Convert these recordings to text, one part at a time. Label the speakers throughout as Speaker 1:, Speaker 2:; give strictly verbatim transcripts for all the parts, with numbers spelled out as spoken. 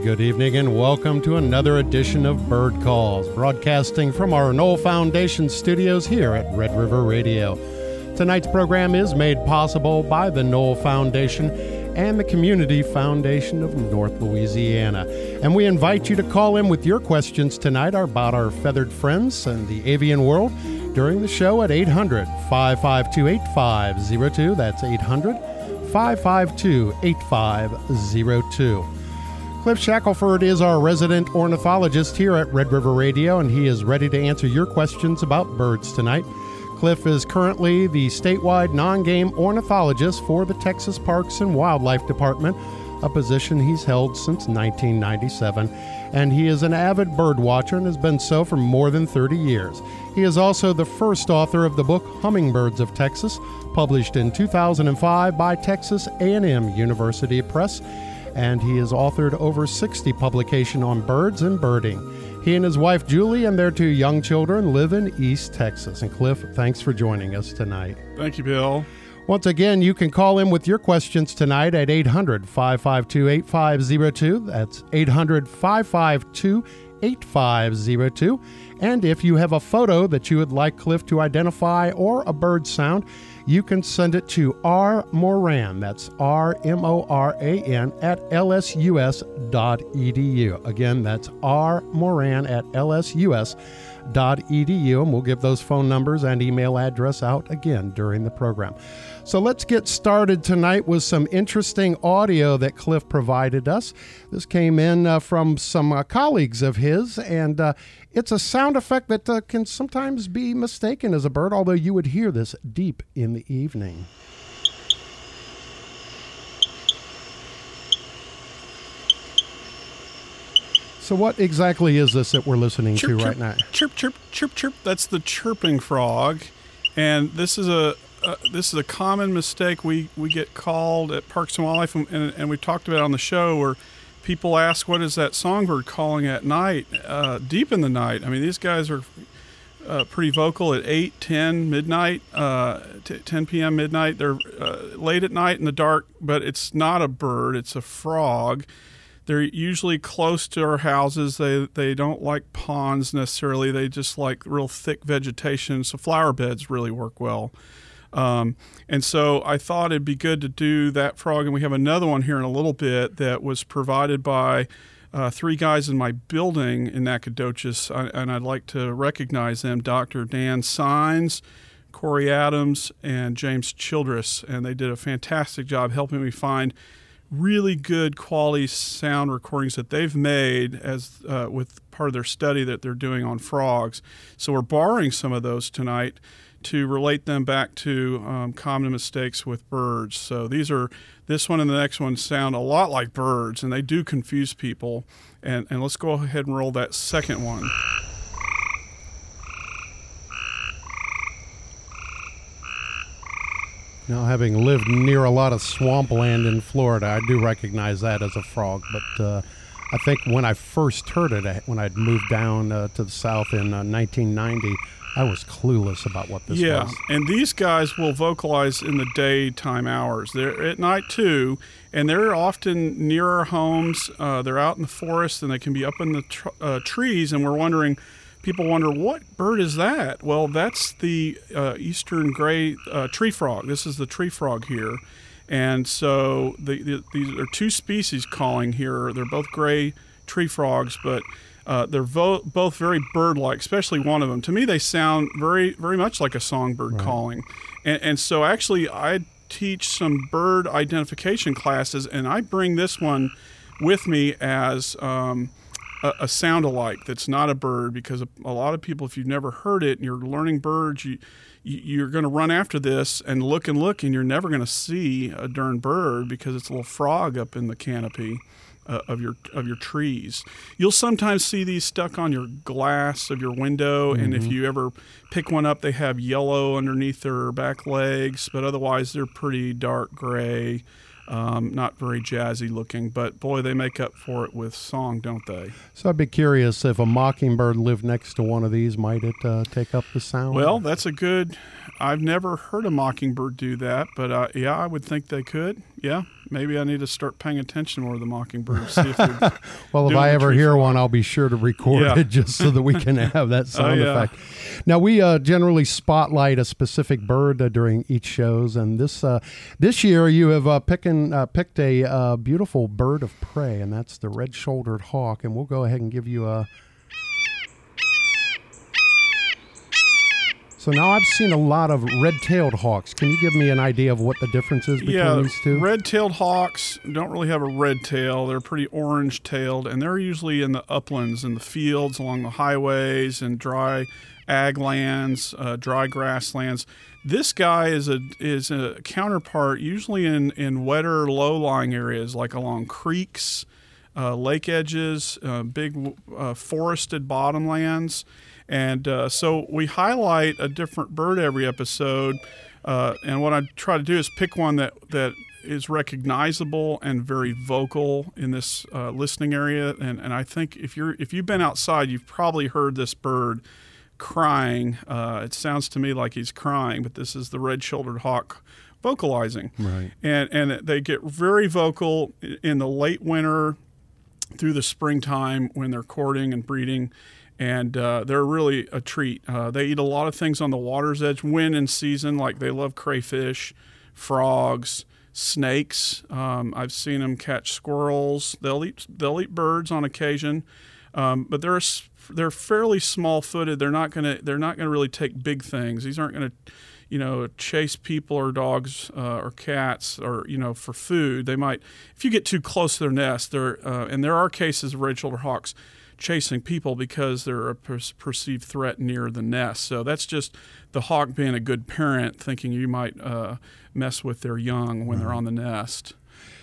Speaker 1: good evening, and welcome to another edition of Bird Calls, broadcasting from our Knoll Foundation studios here at Red River Radio. Tonight's program is made possible by the Knoll Foundation and the Community Foundation of North Louisiana. And we invite you to call in with your questions tonight about our feathered friends and the avian world during the show at eight hundred, five five two, eight five zero two. That's eight hundred, five five two, eight five zero two. Cliff Shackelford is our resident ornithologist here at Red River Radio, and he is ready to answer your questions about birds tonight. Cliff is currently the statewide non-game ornithologist for the Texas Parks and Wildlife Department, a position he's held since nineteen ninety-seven, and he is an avid bird watcher and has been so for more than thirty years. He is also the first author of the book Hummingbirds of Texas, published in two thousand five by Texas A and M University Press, and he has authored over sixty publications on birds and birding. He and his wife Julie and their two young children live in East Texas. And Cliff, thanks for joining us tonight.
Speaker 2: Thank you, Bill.
Speaker 1: Once again, you can call in with your questions tonight at eight hundred, five five two, eight five zero two. That's eight hundred, five five two, eight five zero two. And if you have a photo that you would like Cliff to identify or a bird sound, you can send it to R Moran, that's R M O R A N, at L S U S dot E D U. Again, that's R Moran at L S U S dot E D U, and we'll give those phone numbers and email address out again during the program. So let's get started tonight with some interesting audio that Cliff provided us. This came in uh, from some uh, colleagues of his, and uh, it's a sound effect that uh, can sometimes be mistaken as a bird, although you would hear this deep in the evening. So what exactly is this that we're listening
Speaker 2: chirp,
Speaker 1: to
Speaker 2: chirp,
Speaker 1: right now?
Speaker 2: Chirp, chirp, chirp, chirp. That's the chirping frog, and this is a uh, this is a common mistake we, we get called at Parks and Wildlife, and, and we talked about it on the show where people ask, what is that songbird calling at night, uh, deep in the night? I mean, these guys are uh, pretty vocal at eight, ten, midnight, uh, t- ten p.m., midnight. They're uh, late at night in the dark, but it's not a bird. It's a frog. They're usually close to our houses. They they don't like ponds necessarily. They just like real thick vegetation, so flower beds really work well. Um, and so I thought it'd be good to do that frog, and we have another one here in a little bit that was provided by uh, three guys in my building in Nacogdoches, and I'd like to recognize them, Doctor Dan Sines, Corey Adams, and James Childress, and they did a fantastic job helping me find really good quality sound recordings that they've made as uh, with part of their study that they're doing on frogs. So we're borrowing some of those tonight to relate them back to um, common mistakes with birds. So these are, this one and the next one sound a lot like birds, and they do confuse people. And, and let's go ahead and roll that second one.
Speaker 1: Now, having lived near a lot of swampland in Florida, I do recognize that as a frog. But uh, I think when I first heard it, when I'd moved down uh, to the south in uh, nineteen ninety, I was clueless about what this
Speaker 2: yeah,
Speaker 1: was.
Speaker 2: Yeah, and these guys will vocalize in the daytime hours. They're at night too, and they're often near our homes. Uh, they're out in the forest, and they can be up in the tr- uh, trees, and we're wondering, people wonder, what bird is that? Well, that's the uh, eastern gray uh, tree frog. This is the tree frog here. And so the, the, these are two species calling here. They're both gray tree frogs, but uh, they're vo- both very bird-like, especially one of them. To me, they sound very, very much like a songbird
Speaker 1: right.
Speaker 2: calling. And, and so actually, I teach some bird identification classes, and I bring this one with me as um, a, a sound-alike that's not a bird, because a, a lot of people, if you've never heard it and you're learning birds, you, you, you're going to run after this and look and look, and you're never going to see a darn bird because it's a little frog up in the canopy uh, of your of your trees. You'll sometimes see these stuck on your glass of your window, mm-hmm. and if you ever pick one up, they have yellow underneath their back legs, but otherwise they're pretty dark gray. Um, not very jazzy looking, but boy, they make up for it with song, don't they?
Speaker 1: So I'd be curious if a mockingbird lived next to one of these, might it uh, take up the sound?
Speaker 2: Well, that's a good, I've never heard a mockingbird do that, but uh, yeah, I would think they could, yeah. maybe I need to start paying attention more to the mockingbirds. See if they're
Speaker 1: well, if
Speaker 2: doing
Speaker 1: I
Speaker 2: the
Speaker 1: ever
Speaker 2: tree
Speaker 1: hear
Speaker 2: frog.
Speaker 1: one, I'll be sure to record
Speaker 2: Yeah.
Speaker 1: it just so that we can have that sound
Speaker 2: Oh, yeah.
Speaker 1: effect. Now, we uh, generally spotlight a specific bird uh, during each shows, and this uh, this year you have uh, picking, uh, picked a uh, beautiful bird of prey, and that's the red-shouldered hawk, and we'll go ahead and give you a... So now I've seen a lot of red-tailed hawks. Can you give me an idea of what the difference is between
Speaker 2: Yeah,
Speaker 1: these two?
Speaker 2: red-tailed hawks don't really have a red tail. They're pretty orange-tailed, and they're usually in the uplands, in the fields, along the highways, and dry ag lands, uh, dry grasslands. This guy is a is a counterpart, usually in, in wetter, low-lying areas, like along creeks, uh, lake edges, uh, big uh, forested bottomlands. And uh, so we highlight a different bird every episode, uh, and what I try to do is pick one that, that is recognizable and very vocal in this uh, listening area. And, and I think if you're if you've been outside, you've probably heard this bird crying. Uh, it sounds to me like he's crying, but this is the red-shouldered hawk vocalizing.
Speaker 1: Right.
Speaker 2: And and they get very vocal in the late winter through the springtime when they're courting and breeding. And uh, they're really a treat. Uh, they eat a lot of things on the water's edge when in season, like they love crayfish, frogs, snakes. Um, I've seen them catch squirrels. They'll eat they'll eat birds on occasion, um, but they're they're fairly small-footed. They're not gonna they're not gonna really take big things. These aren't gonna, you know, chase people or dogs uh, or cats or, you know, for food. They might, if you get too close to their nest, they're uh, and there are cases of red-shouldered hawks chasing people because they're a per- perceived threat near the nest. So that's just the hawk being a good parent, thinking you might uh, mess with their young when
Speaker 1: Right.
Speaker 2: they're on the nest.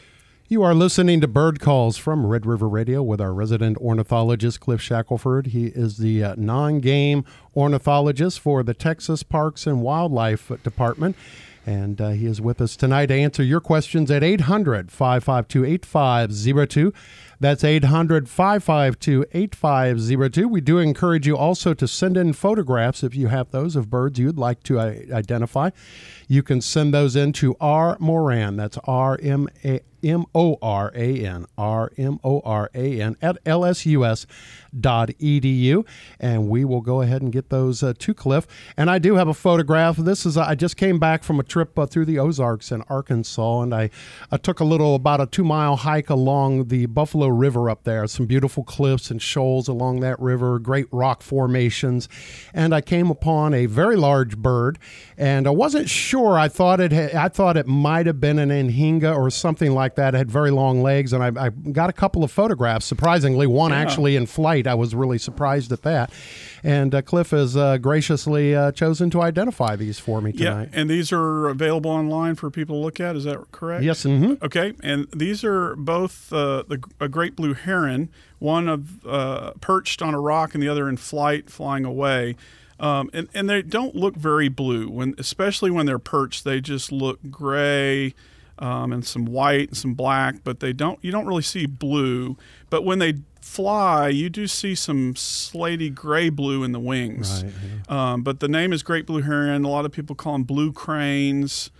Speaker 1: You are listening to Bird Calls from Red River Radio with our resident ornithologist, Cliff Shackelford. He is the uh, non-game ornithologist for the Texas Parks and Wildlife Department. And uh, he is with us tonight to answer your questions at eight hundred, five five two, eight five zero two. That's eight hundred, five five two, eight five zero two. We do encourage you also to send in photographs if you have those of birds you'd like to uh, identify. You can send those in to R. Moran. That's R M A M O R A N, R M O R A N, at L S U S dot E D U, and we will go ahead and get those uh, to Cliff. And I do have a photograph. This is, uh, I just came back from a trip uh, through the Ozarks in Arkansas, and I, I took a little, about a two-mile hike along the Buffalo River up there. Some beautiful cliffs and shoals along that river, great rock formations, and I came upon a very large bird, and I wasn't sure. I thought it had, I thought it might have been an anhinga or something like that. It had very long legs, and I, I got a couple of photographs. Surprisingly, one
Speaker 2: Yeah.
Speaker 1: actually in flight. I was really surprised at that. And uh, Cliff has uh, graciously uh, chosen to identify these for me tonight.
Speaker 2: Yeah, and these are available online for people to look at. Is that correct?
Speaker 1: Yes. Mm-hmm.
Speaker 2: Okay, and these are both uh, the, a great blue heron, one of uh, perched on a rock and the other in flight, flying away. Um, and, and they don't look very blue, when, especially when they're perched. They just look gray um, and some white and some black, but they don't. You don't really see blue. But when they fly, you do see some slaty gray blue in the wings.
Speaker 1: Right, yeah.
Speaker 2: Um, but the name is great blue heron. A lot of people call them blue cranes.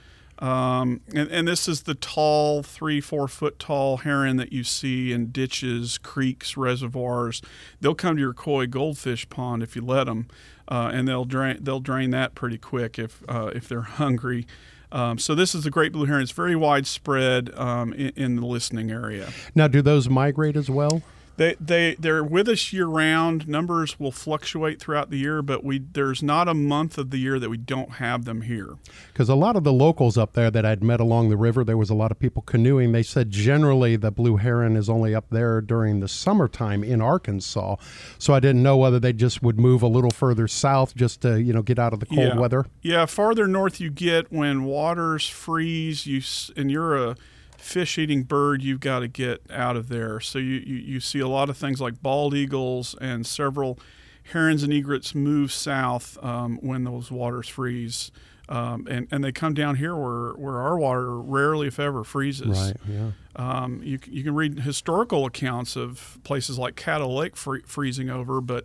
Speaker 2: Um, and, and this is the tall, three, four foot tall heron that you see in ditches, creeks, reservoirs. They'll come to your koi goldfish pond if you let them, uh, and they'll drain they'll drain that pretty quick if uh, if they're hungry. Um, so this is the great blue heron. It's very widespread um, in, in the listening area.
Speaker 1: Now, do those migrate as well?
Speaker 2: They they they're with us year round. Numbers will fluctuate throughout the year, but we there's not a month of the year that we don't have them here.
Speaker 1: Because a lot of the locals up there that I'd met along the river, there was a lot of people canoeing. They said generally the blue heron is only up there during the summertime in Arkansas. So I didn't know whether they just would move a little further south just to, you know, get out of the cold
Speaker 2: Yeah.
Speaker 1: weather.
Speaker 2: Yeah, farther north you get, when waters freeze, you s- and you're a fish-eating bird, you've got to get out of there. So you, you, you see a lot of things like bald eagles, and several herons and egrets move south um, when those waters freeze. Um, and, and they come down here where, where our water rarely, if ever, freezes.
Speaker 1: Right, yeah.
Speaker 2: Um, you, c- you can read historical accounts of places like Caddo Lake free, freezing over, but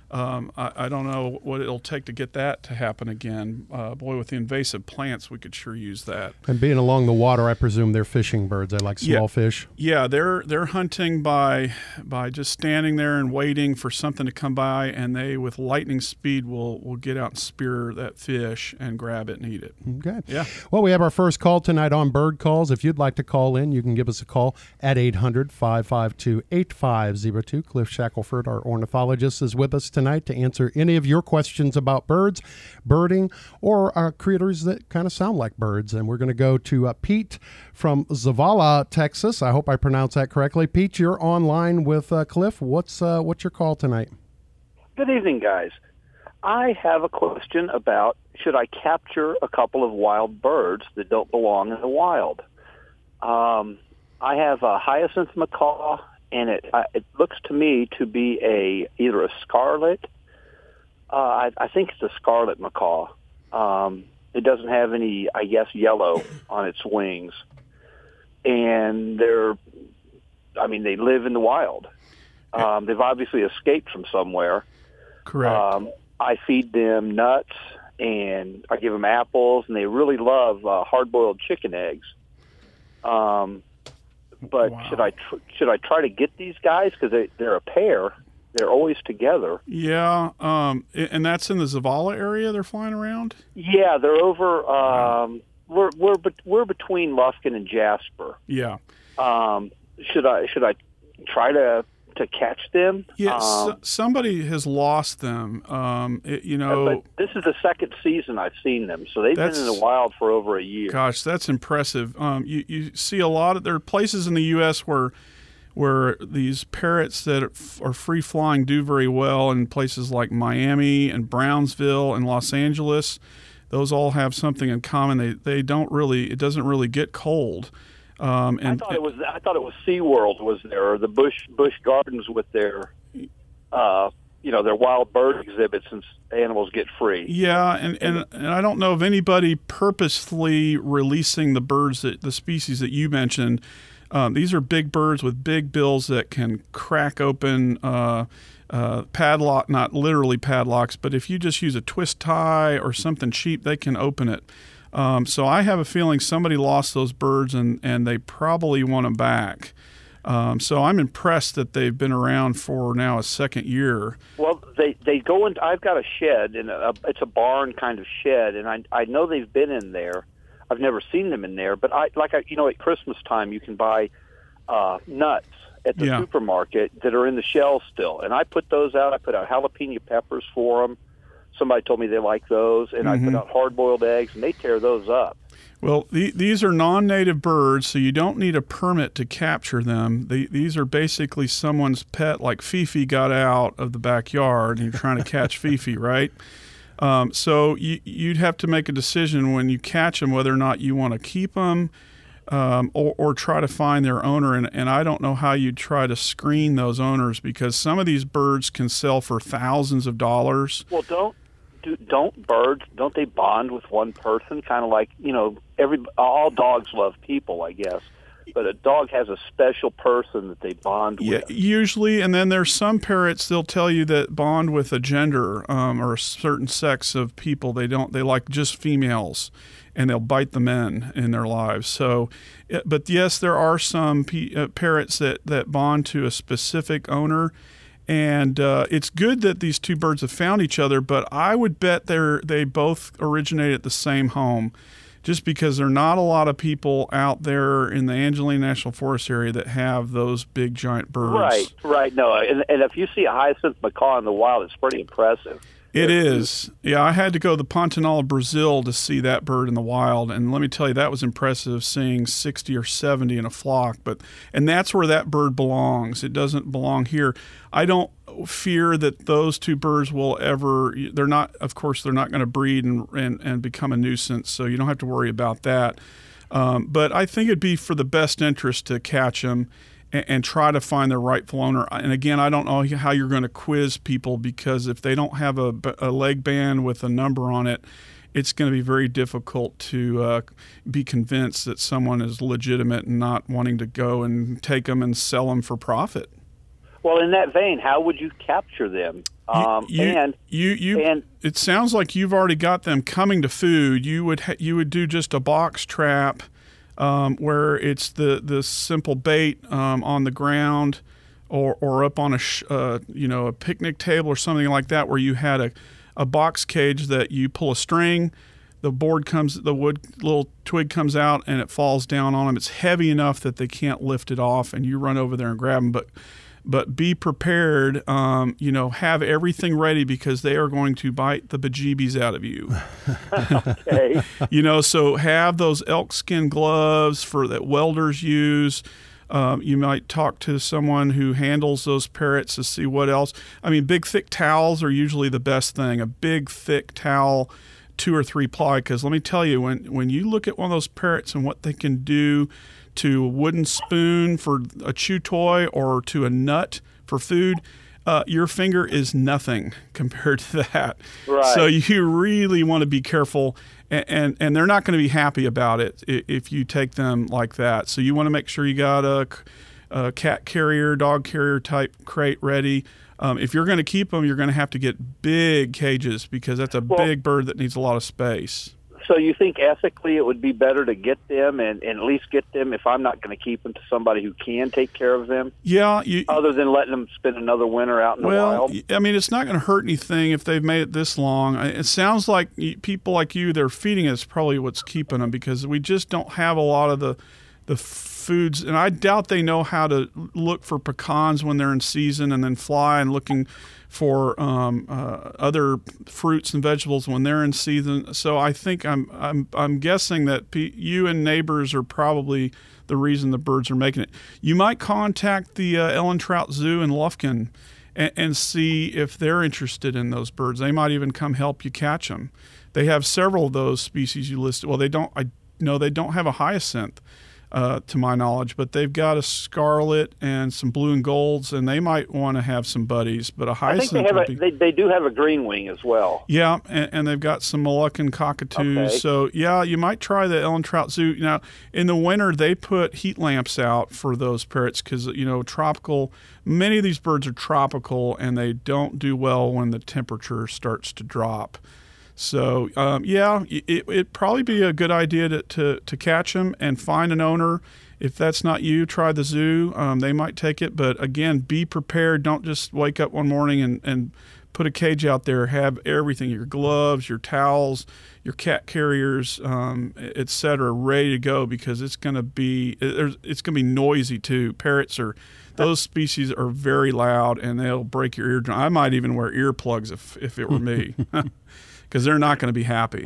Speaker 2: Um, I, I don't know what it'll take to get that to happen again. Uh, boy, with the invasive plants, we could sure use that.
Speaker 1: And being along the water, I presume they're fishing birds. They like small
Speaker 2: Yeah.
Speaker 1: fish.
Speaker 2: Yeah, they're they're hunting by by just standing there and waiting for something to come by, and they, with lightning speed, will will get out and spear that fish and grab it and eat it.
Speaker 1: Okay.
Speaker 2: Yeah.
Speaker 1: Well, we have our first call tonight on Bird Calls. If you'd like to call in, you can give us a call at eight hundred, five five two, eight five zero two. Cliff Shackelford, our ornithologist, is with us tonight to answer any of your questions about birds, birding, or uh, critters that kind of sound like birds. And we're going to go to uh, Pete from Zavala, Texas. I hope I pronounced that correctly. Pete, you're online with uh, Cliff. What's uh, what's your call tonight?
Speaker 3: Good evening, guys. I have a question about, should I capture a couple of wild birds that don't belong in the wild? Um, I have a hyacinth macaw, and it uh, it looks to me to be a either a scarlet. Uh, I, I think it's a scarlet macaw. Um, it doesn't have any, I guess, yellow on its wings, and they're, I mean, they live in the wild. Um, they've obviously escaped from somewhere.
Speaker 2: Correct.
Speaker 3: Um, I feed them nuts, and I give them apples, and they really love uh, hard-boiled chicken eggs. Um, but
Speaker 2: Wow.
Speaker 3: should I tr- should I try to get these guys, because they, they're a pair? They're always together.
Speaker 2: Yeah, um, and that's in the Zavala area. They're flying around.
Speaker 3: Yeah, they're over. Um, we're we're bet- we're between Lufkin and Jasper.
Speaker 2: Yeah.
Speaker 3: Um, should I should I try to to catch them?
Speaker 2: Yeah,
Speaker 3: Um,
Speaker 2: s- somebody has lost them. Um, it, you know,
Speaker 3: but this is the second season I've seen them, so they've been in
Speaker 2: That's-
Speaker 3: the wild for over a year.
Speaker 2: gosh, that's impressive. Um, you you see a lot of there are places in the U S where where these parrots that are free flying do very well, in places like Miami and Brownsville and Los Angeles. Those all have something in common. They they don't really it doesn't really get cold. Um, and
Speaker 3: I thought it was I thought it was SeaWorld was there, or the Busch Busch Gardens with their, uh, you know, their wild bird exhibits, since animals get free.
Speaker 2: Yeah, and, and, and I don't know of anybody purposefully releasing the birds, that the species that you mentioned. Um, these are big birds with big bills that can crack open uh, uh, padlock, not literally padlocks, but if you just use a twist tie or something cheap, they can open it. Um, so I have a feeling somebody lost those birds, and, and they probably want them back. Um, so I'm impressed that they've been around for now a second year.
Speaker 3: Well, they they go in. I've got a shed, and a, it's a barn kind of shed, and I I know they've been in there. I've never seen them in there, but I like I, you know, at Christmas time you can buy uh, nuts at the
Speaker 2: Yeah.
Speaker 3: supermarket that are in the shells still, and I put those out. I put out jalapeno peppers for them. Somebody told me they like those, and
Speaker 2: Mm-hmm.
Speaker 3: I put out hard-boiled eggs, and they tear those up.
Speaker 2: Well, the, these are non-native birds, so you don't need a permit to capture them. The, these are basically someone's pet, like Fifi got out of the backyard and you're trying to catch Fifi, right? Um, so you, you'd have to make a decision when you catch them whether or not you want to keep them um, or, or try to find their owner. And, and I don't know how you'd try to screen those owners, because some of these birds can sell for thousands of dollars.
Speaker 3: Well, don't do, don't birds don't they bond with one person? Kind of like, you know, every all dogs love people, I guess, but a dog has a special person that they bond
Speaker 2: Yeah,
Speaker 3: with.
Speaker 2: usually, and then there's some parrots, they'll tell you that bond with a gender um, or a certain sex of people. They don't. They like just females, and they'll bite the men in their lives. So, it- but yes, there are some pe- uh, parrots that that bond to a specific owner. And uh, it's good that these two birds have found each other, but I would bet they're they both originate at the same home, just because there are not a lot of people out there in the Angelina National Forest area that have those big giant birds.
Speaker 3: Right, right. No, and, and if you see a hyacinth macaw in the wild, it's pretty impressive.
Speaker 2: It is. Yeah, I had to go to the Pantanal, Brazil to see that bird in the wild, and let me tell you, that was impressive, seeing sixty or seventy in a flock. But and that's where that bird belongs. It doesn't belong here. I don't fear that those two birds will ever, they're not, of course, they're not going to breed and, and, and become a nuisance, so you don't have to worry about that. Um, but I think it'd be for the best interest to catch them and, and try to find their rightful owner. And again, I don't know how you're going to quiz people, because if they don't have a, a leg band with a number on it, it's going to be very difficult to uh, be convinced that someone is legitimate and not wanting to go and take them and sell them for profit.
Speaker 3: Well, in that vein, how would you capture them? Um,
Speaker 2: you, you,
Speaker 3: and
Speaker 2: you, you,
Speaker 3: and
Speaker 2: it sounds like you've already got them coming to food. You would ha- you would do just a box trap um, where it's the the simple bait um, on the ground, or or up on a sh- uh, you know a picnic table or something like that, where you had a, a box cage that you pull a string, the board comes, the wood little twig comes out, and it falls down on them. It's heavy enough that they can't lift it off, and you run over there and grab them, but. But be prepared, um, you know, have everything ready because they are going to bite the bejeebies out of you.
Speaker 3: okay.
Speaker 2: You know, so have those elk skin gloves for that welders use. Um, you might talk to someone who handles those parrots to see what else. I mean, big, thick towels are usually the best thing. A big, thick towel, two or three ply, because let me tell you, when, when you look at one of those parrots and what they can do to a wooden spoon for a chew toy or to a nut for food, uh, your finger is nothing compared to that.
Speaker 3: Right.
Speaker 2: So you really want to be careful, and, and, and they're not going to be happy about it if you take them like that. So you want to make sure you got a, a cat carrier, dog carrier type crate ready. Um, if you're going to keep them, you're going to have to get big cages because that's a
Speaker 3: well,
Speaker 2: big bird that needs a lot of space.
Speaker 3: So you think ethically it would be better to get them and, and at least get them, if I'm not going to keep them, to somebody who can take care of them?
Speaker 2: Yeah. You,
Speaker 3: other than letting them spend another winter out in
Speaker 2: well,
Speaker 3: the wild?
Speaker 2: I mean, it's not going to hurt anything if they've made it this long. It sounds like people like you, they're feeding it is probably what's keeping them, because we just don't have a lot of the the foods. And I doubt they know how to look for pecans when they're in season and then fly and looking for um, uh, other fruits and vegetables when they're in season. So I think I'm I'm I'm guessing that P- you and neighbors are probably the reason the birds are making it. You might contact the uh, Ellen Trout Zoo in Lufkin and, and see if they're interested in those birds. They might even come help you catch them. They have several of those species you listed. Well, they don't. I no, they don't have a hyacinth. Uh, to my knowledge, but they've got a scarlet and some blue and golds, and they might want to have some buddies. But a hyacinth,
Speaker 3: I think they have
Speaker 2: be,
Speaker 3: a, they, they do have a green wing as well.
Speaker 2: Yeah, and, and they've got some Moluccan cockatoos.
Speaker 3: Okay.
Speaker 2: So yeah, you might try the Ellen Trout Zoo. Now in the winter, they put heat lamps out for those parrots because you know tropical. Many of these birds are tropical, and they don't do well when the temperature starts to drop. So, um, yeah, it, it'd probably be a good idea to, to, to catch them and find an owner. If that's not you, try the zoo. Um, they might take it. But, again, be prepared. Don't just wake up one morning and, and put a cage out there. Have everything, your gloves, your towels, your cat carriers, um, et cetera, ready to go because it's going to be it's going to be noisy, too. Parrots are – those species are very loud, and they'll break your eardrum. I might even wear earplugs if, if it were me. Because they're not going to be happy.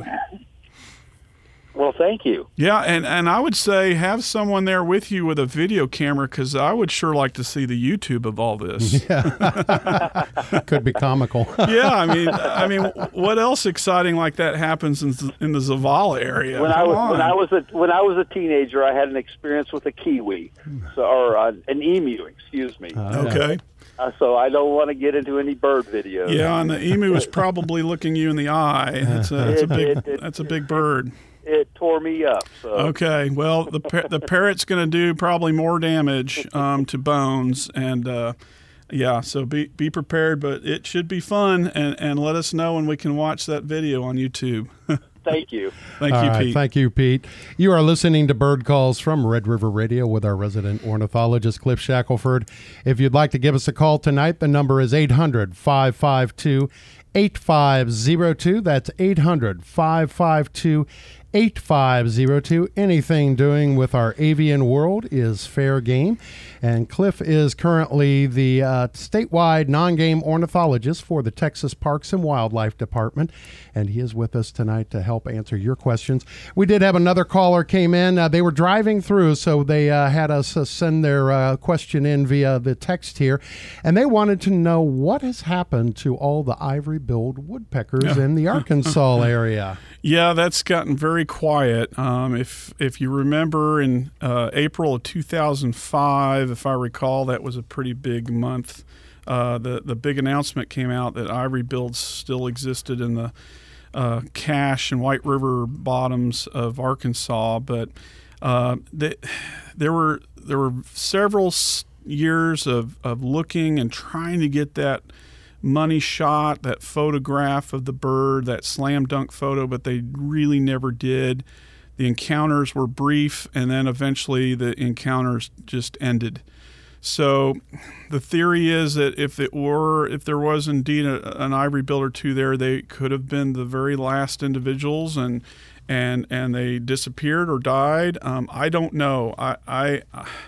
Speaker 3: Well, thank you.
Speaker 2: Yeah, and, and I would say have someone there with you with a video camera because I would sure like to see the YouTube of all this.
Speaker 1: Yeah. Could be comical.
Speaker 2: Yeah, I mean, I mean, what else exciting like that happens in, in the Zavala area?
Speaker 3: When
Speaker 2: Come
Speaker 3: I was
Speaker 2: on.
Speaker 3: when I was a when I was a teenager, I had an experience with a kiwi, so, or uh, an emu. Excuse me.
Speaker 1: Uh,
Speaker 2: Okay.
Speaker 3: Uh, so I don't want to get into any bird videos.
Speaker 2: Yeah, and the emu is probably looking you in the eye. That's a, that's a
Speaker 3: It-
Speaker 2: big
Speaker 3: it- it-
Speaker 2: that's a big bird.
Speaker 3: It tore me up. So.
Speaker 2: Okay, well, the par- the parrot's going to do probably more damage um, to bones, and uh, yeah, so be be prepared. But it should be fun, and, and let us know when we can watch that video on YouTube.
Speaker 3: Thank you.
Speaker 2: Thank
Speaker 1: All
Speaker 2: you,
Speaker 1: right,
Speaker 2: Pete.
Speaker 1: Thank you, Pete. You are listening to Bird Calls from Red River Radio with our resident ornithologist, Cliff Shackelford. If you'd like to give us a call tonight, the number is eight hundred, five five two, eight five zero two. That's eight hundred, five five two, eight five zero two. Anything doing with our avian world is fair game. And Cliff is currently the uh, statewide non-game ornithologist for the Texas Parks and Wildlife Department. And he is with us tonight to help answer your questions. We did have another caller came in. Uh, they were driving through, so they uh, had us uh, send their uh, question in via the text here. And they wanted to know what has happened to all the ivory-billed woodpeckers in the Arkansas area.
Speaker 2: Yeah, that's gotten very quiet. Um, if if you remember, in uh, April of two thousand five, if I recall, that was a pretty big month. Uh, the the big announcement came out that ivory bills still existed in the uh, Cache and White River bottoms of Arkansas, but uh, they, there were there were several years of, of looking and trying to get that money shot, that photograph of the bird, that slam dunk photo, but they really never did. The encounters were brief, and then eventually the encounters just ended. So the theory is that if it were, if there was indeed a, an ivory-billed or two there, they could have been the very last individuals, and and and they disappeared or died. Um, I don't know. I, I,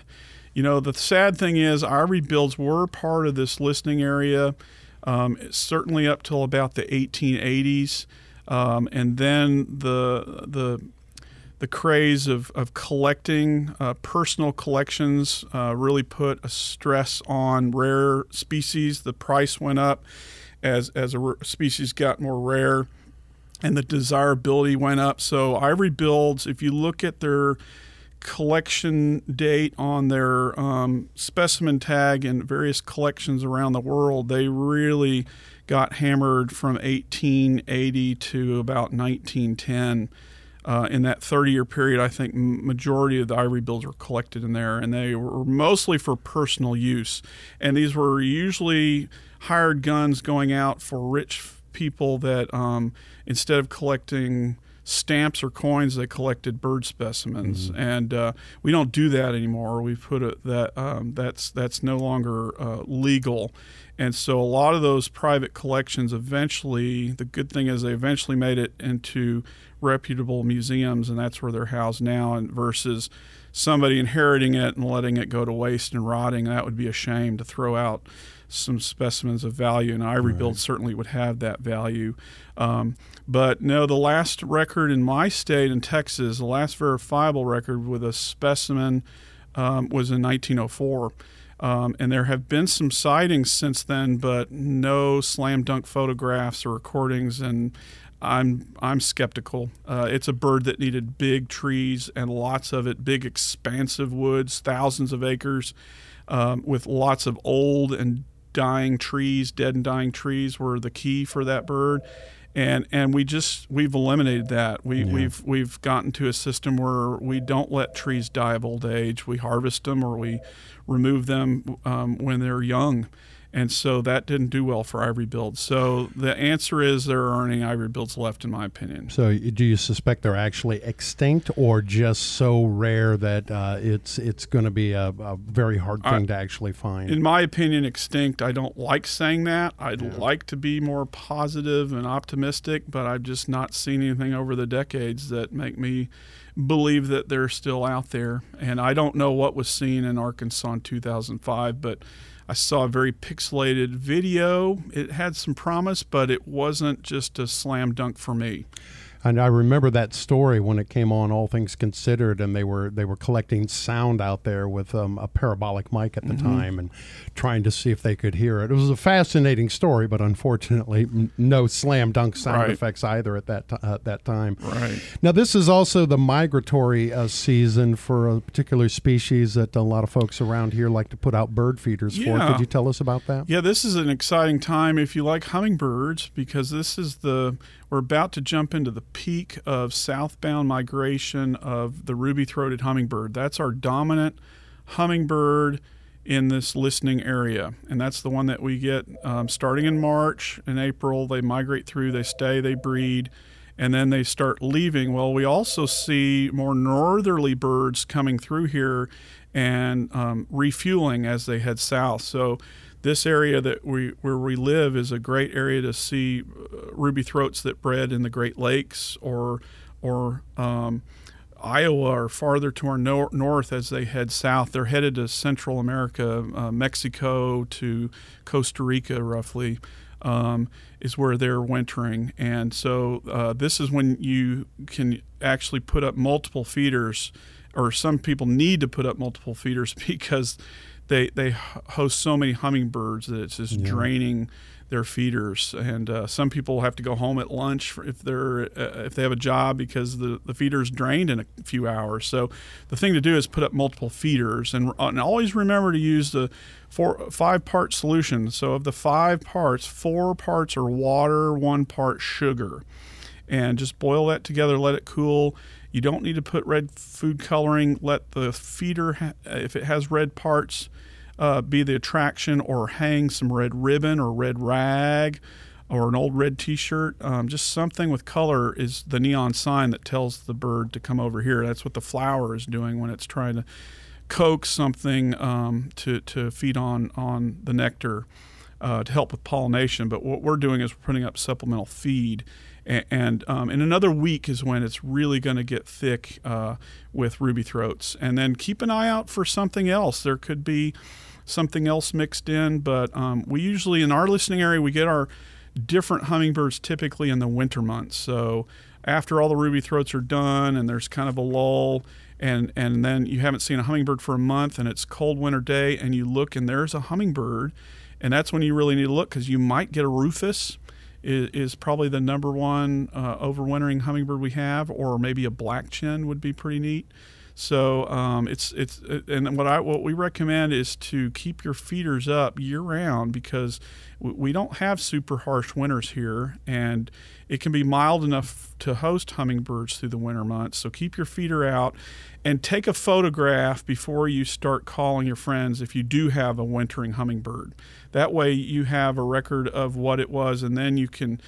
Speaker 2: you know, the sad thing is ivory-bills were part of this listening area, um, certainly up till about the eighteen eighties, um, and then the the The craze of, of collecting, uh, personal collections, uh, really put a stress on rare species. The price went up as, as a r- species got more rare, and the desirability went up. So ivory-bills, if you look at their collection date on their um, specimen tag in various collections around the world, they really got hammered from eighteen eighty to about nineteen ten. Uh, in that thirty-year period, I think majority of the ivory-bills were collected in there, and they were mostly for personal use. And these were usually hired guns going out for rich people that um, instead of collecting stamps or coins, they collected bird specimens. Mm-hmm. And uh, we don't do that anymore. We've put it that um, that's that's no longer uh, legal. And so a lot of those private collections eventually, the good thing is they eventually made it into reputable museums, and that's where they're housed now, and versus somebody inheriting it and letting it go to waste and rotting. That would be a shame to throw out some specimens of value, and ivory-billed right. certainly would have that value. Um, but no, the last record in my state in Texas, the last verifiable record with a specimen um, was in nineteen oh four. Um, and there have been some sightings since then, but no slam dunk photographs or recordings, and I'm I'm skeptical. Uh, it's a bird that needed big trees and lots of it, big expansive woods, thousands of acres, um, with lots of old and dying trees, dead and dying trees were the key for that bird. And and we just we've eliminated that. We yeah. we've we've gotten to a system where we don't let trees die of old age. We harvest them or we remove them um, when they're young. And so that didn't do well for ivory-bills. So the answer is there aren't any ivory-bills left, in my opinion.
Speaker 1: So do you suspect they're actually extinct, or just so rare that uh, it's it's going to be a, a very hard thing I, to actually find?
Speaker 2: In my opinion, extinct. I don't like saying that. I'd yeah. like to be more positive and optimistic, but I've just not seen anything over the decades that make me believe that they're still out there. And I don't know what was seen in Arkansas in two thousand five, but I saw a very pixelated video. It had some promise, but it wasn't just a slam dunk for me.
Speaker 1: And I remember that story when it came on, All Things Considered, and they were they were collecting sound out there with um, a parabolic mic at the mm-hmm. time and trying to see if they could hear it. It was a fascinating story, but unfortunately, m- no slam dunk sound
Speaker 2: right.
Speaker 1: effects either at that t- uh, that time.
Speaker 2: Right.
Speaker 1: Now, this is also the migratory uh, season for a particular species that a lot of folks around here like to put out bird feeders
Speaker 2: yeah.
Speaker 1: for. Could you tell us about that?
Speaker 2: Yeah, this is an exciting time if you like hummingbirds, because this is the we're about to jump into the peak of southbound migration of the ruby-throated hummingbird. That's our dominant hummingbird in this listening area, and that's the one that we get um, starting in March and April. They migrate through, they stay, they breed, and then they start leaving. Well, we also see more northerly birds coming through here and um, refueling as they head south. So this area that we where we live is a great area to see uh, ruby throats that bred in the Great Lakes or or um, Iowa or farther to our nor- north as they head south. They're headed to Central America, uh, Mexico to Costa Rica roughly. Um, is where they're wintering. And so uh, this is when you can actually put up multiple feeders, or some people need to put up multiple feeders because they they host so many hummingbirds that it's just yeah. draining their feeders. And uh, some people have to go home at lunch for if they're uh, if they have a job because the, the feeder's drained in a few hours. So the thing to do is put up multiple feeders, and, and always remember to use the four five part solution. So of the five parts, four parts are water, one part sugar, and just boil that together. Let it cool. You don't need to put red food coloring. Let the feeder, ha- if it has red parts, uh, be the attraction, or hang some red ribbon or red rag or an old red T-shirt. Um, just something with color is the neon sign that tells the bird to come over here. That's what the flower is doing when it's trying to coax something um, to, to feed on, on the nectar uh, to help with pollination. But what we're doing is we're putting up supplemental feed. And, and um, in another week is when it's really going to get thick uh, with ruby throats. And then keep an eye out for something else. There could be something else mixed in, but um, we usually, in our listening area, we get our different hummingbirds typically in the winter months. So after all the ruby throats are done and there's kind of a lull, and and then you haven't seen a hummingbird for a month and it's cold winter day, and you look and there's a hummingbird, and that's when you really need to look, because you might get a rufous is, is probably the number one uh, overwintering hummingbird we have, or maybe a black chin would be pretty neat. So um, it's it's and what I what we recommend is to keep your feeders up year round, because we don't have super harsh winters here, and it can be mild enough to host hummingbirds through the winter months. So keep your feeder out and take a photograph before you start calling your friends if you do have a wintering hummingbird. That way you have a record of what it was, and then you can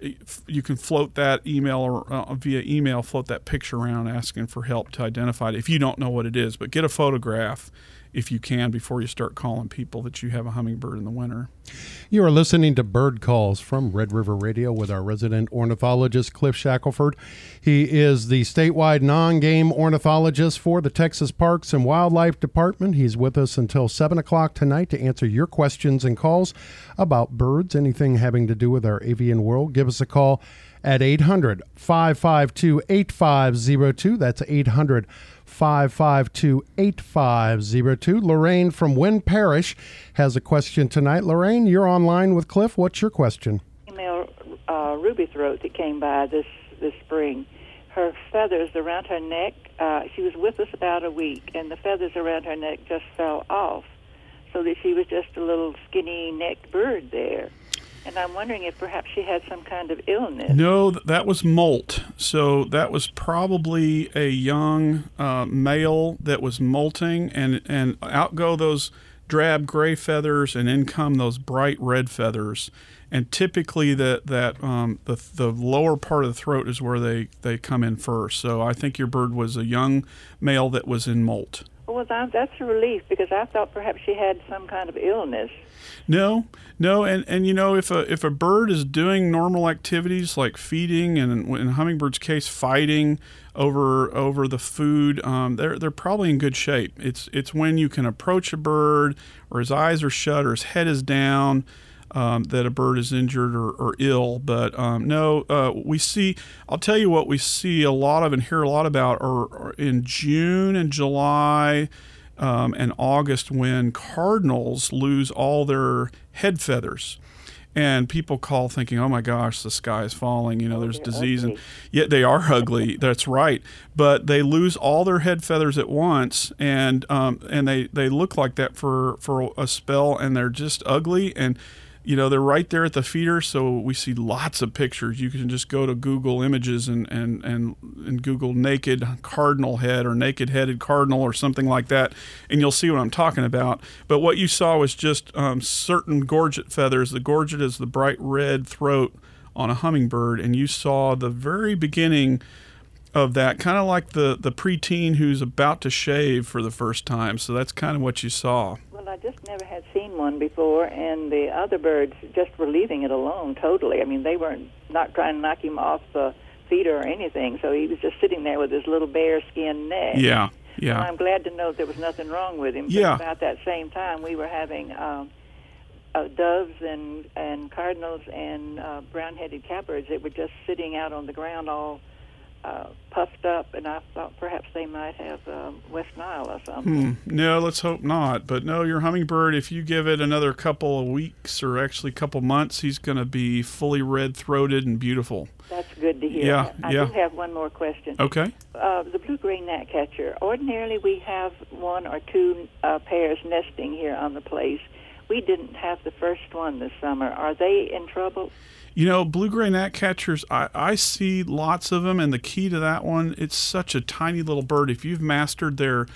Speaker 2: you can float that email or uh, via email, float that picture around asking for help to identify it if you don't know what it is. But get a photograph if you can before you start calling people that you have a hummingbird in the winter.
Speaker 1: You are listening to Bird Calls from Red River Radio with our resident ornithologist, Cliff Shackelford. He is the statewide non-game ornithologist for the Texas Parks and Wildlife Department. He's with us until seven o'clock tonight to answer your questions and calls about birds, anything having to do with our avian world. Give us a call at eight hundred, five five two, eight five zero two. That's eight hundred, five five two, eight five zero two. Lorraine from Wynn Parish has a question tonight. Lorraine, you're online with Cliff. What's your question?
Speaker 4: Female uh, ruby throat that came by this, this spring. Her feathers around her neck, uh, she was with us about a week, and the feathers around her neck just fell off, so that she was just a little skinny necked bird there. And I'm wondering if perhaps she had some kind of illness.
Speaker 2: No, that was molt. So that was probably a young uh, male that was molting, and, and out go those drab gray feathers, and in come those bright red feathers. And typically that that um, the the lower part of the throat is where they, they come in first. So I think your bird was a young male that was in molt.
Speaker 4: Well, that's a relief, because I thought perhaps she had some kind of illness.
Speaker 2: No, no, and, and you know, if a if a bird is doing normal activities like feeding, and in hummingbird's case, fighting over over the food, um, they're they're probably in good shape. It's it's when you can approach a bird, or his eyes are shut, or his head is down, um, that a bird is injured or, or ill. But um, no, uh, we see. I'll tell you what we see a lot of and hear a lot about are, are in June and July. Um, and August, when cardinals lose all their head feathers, and people call thinking, "Oh my gosh, the sky is falling." You know,
Speaker 4: oh,
Speaker 2: there's disease,
Speaker 4: ugly.
Speaker 2: And yet they are ugly. That's right. But they lose all their head feathers at once, and um, and they, they look like that for for a spell, and they're just ugly. And you know, they're right there at the feeder, so we see lots of pictures. You can just go to Google Images and, and, and, and Google naked cardinal head or naked-headed cardinal or something like that, and you'll see what I'm talking about. But what you saw was just um, certain gorget feathers. The gorget is the bright red throat on a hummingbird, and you saw the very beginning of that, kind of like the, the preteen who's about to shave for the first time. So that's kind of what you saw.
Speaker 4: Well, I just never had seen one before, and the other birds just were leaving it alone totally. I mean, they weren't not trying to knock him off the feeder or anything, so he was just sitting there with his little bare skin neck.
Speaker 2: Yeah, yeah.
Speaker 4: Well, I'm glad to know there was nothing wrong with him.
Speaker 2: Yeah.
Speaker 4: About that same time, we were having um, uh, doves and, and cardinals and uh, brown-headed catbirds that were just sitting out on the ground all Uh, puffed up, and I thought perhaps they might have um, West Nile or something.
Speaker 2: Hmm. No, let's hope not. But no, your hummingbird, if you give it another couple of weeks or actually a couple months, he's going to be fully red-throated and beautiful.
Speaker 4: That's good to hear.
Speaker 2: Yeah,
Speaker 4: I
Speaker 2: yeah.
Speaker 4: do have one more question.
Speaker 2: Okay.
Speaker 4: Uh, the blue-gray gnatcatcher. Ordinarily, we have one or two uh, pairs nesting here on the place. We didn't have the first one this summer. Are they in trouble?
Speaker 2: You know, blue-gray gnatcatchers, I, I see lots of them, and the key to that one, it's such a tiny little bird. If you've mastered their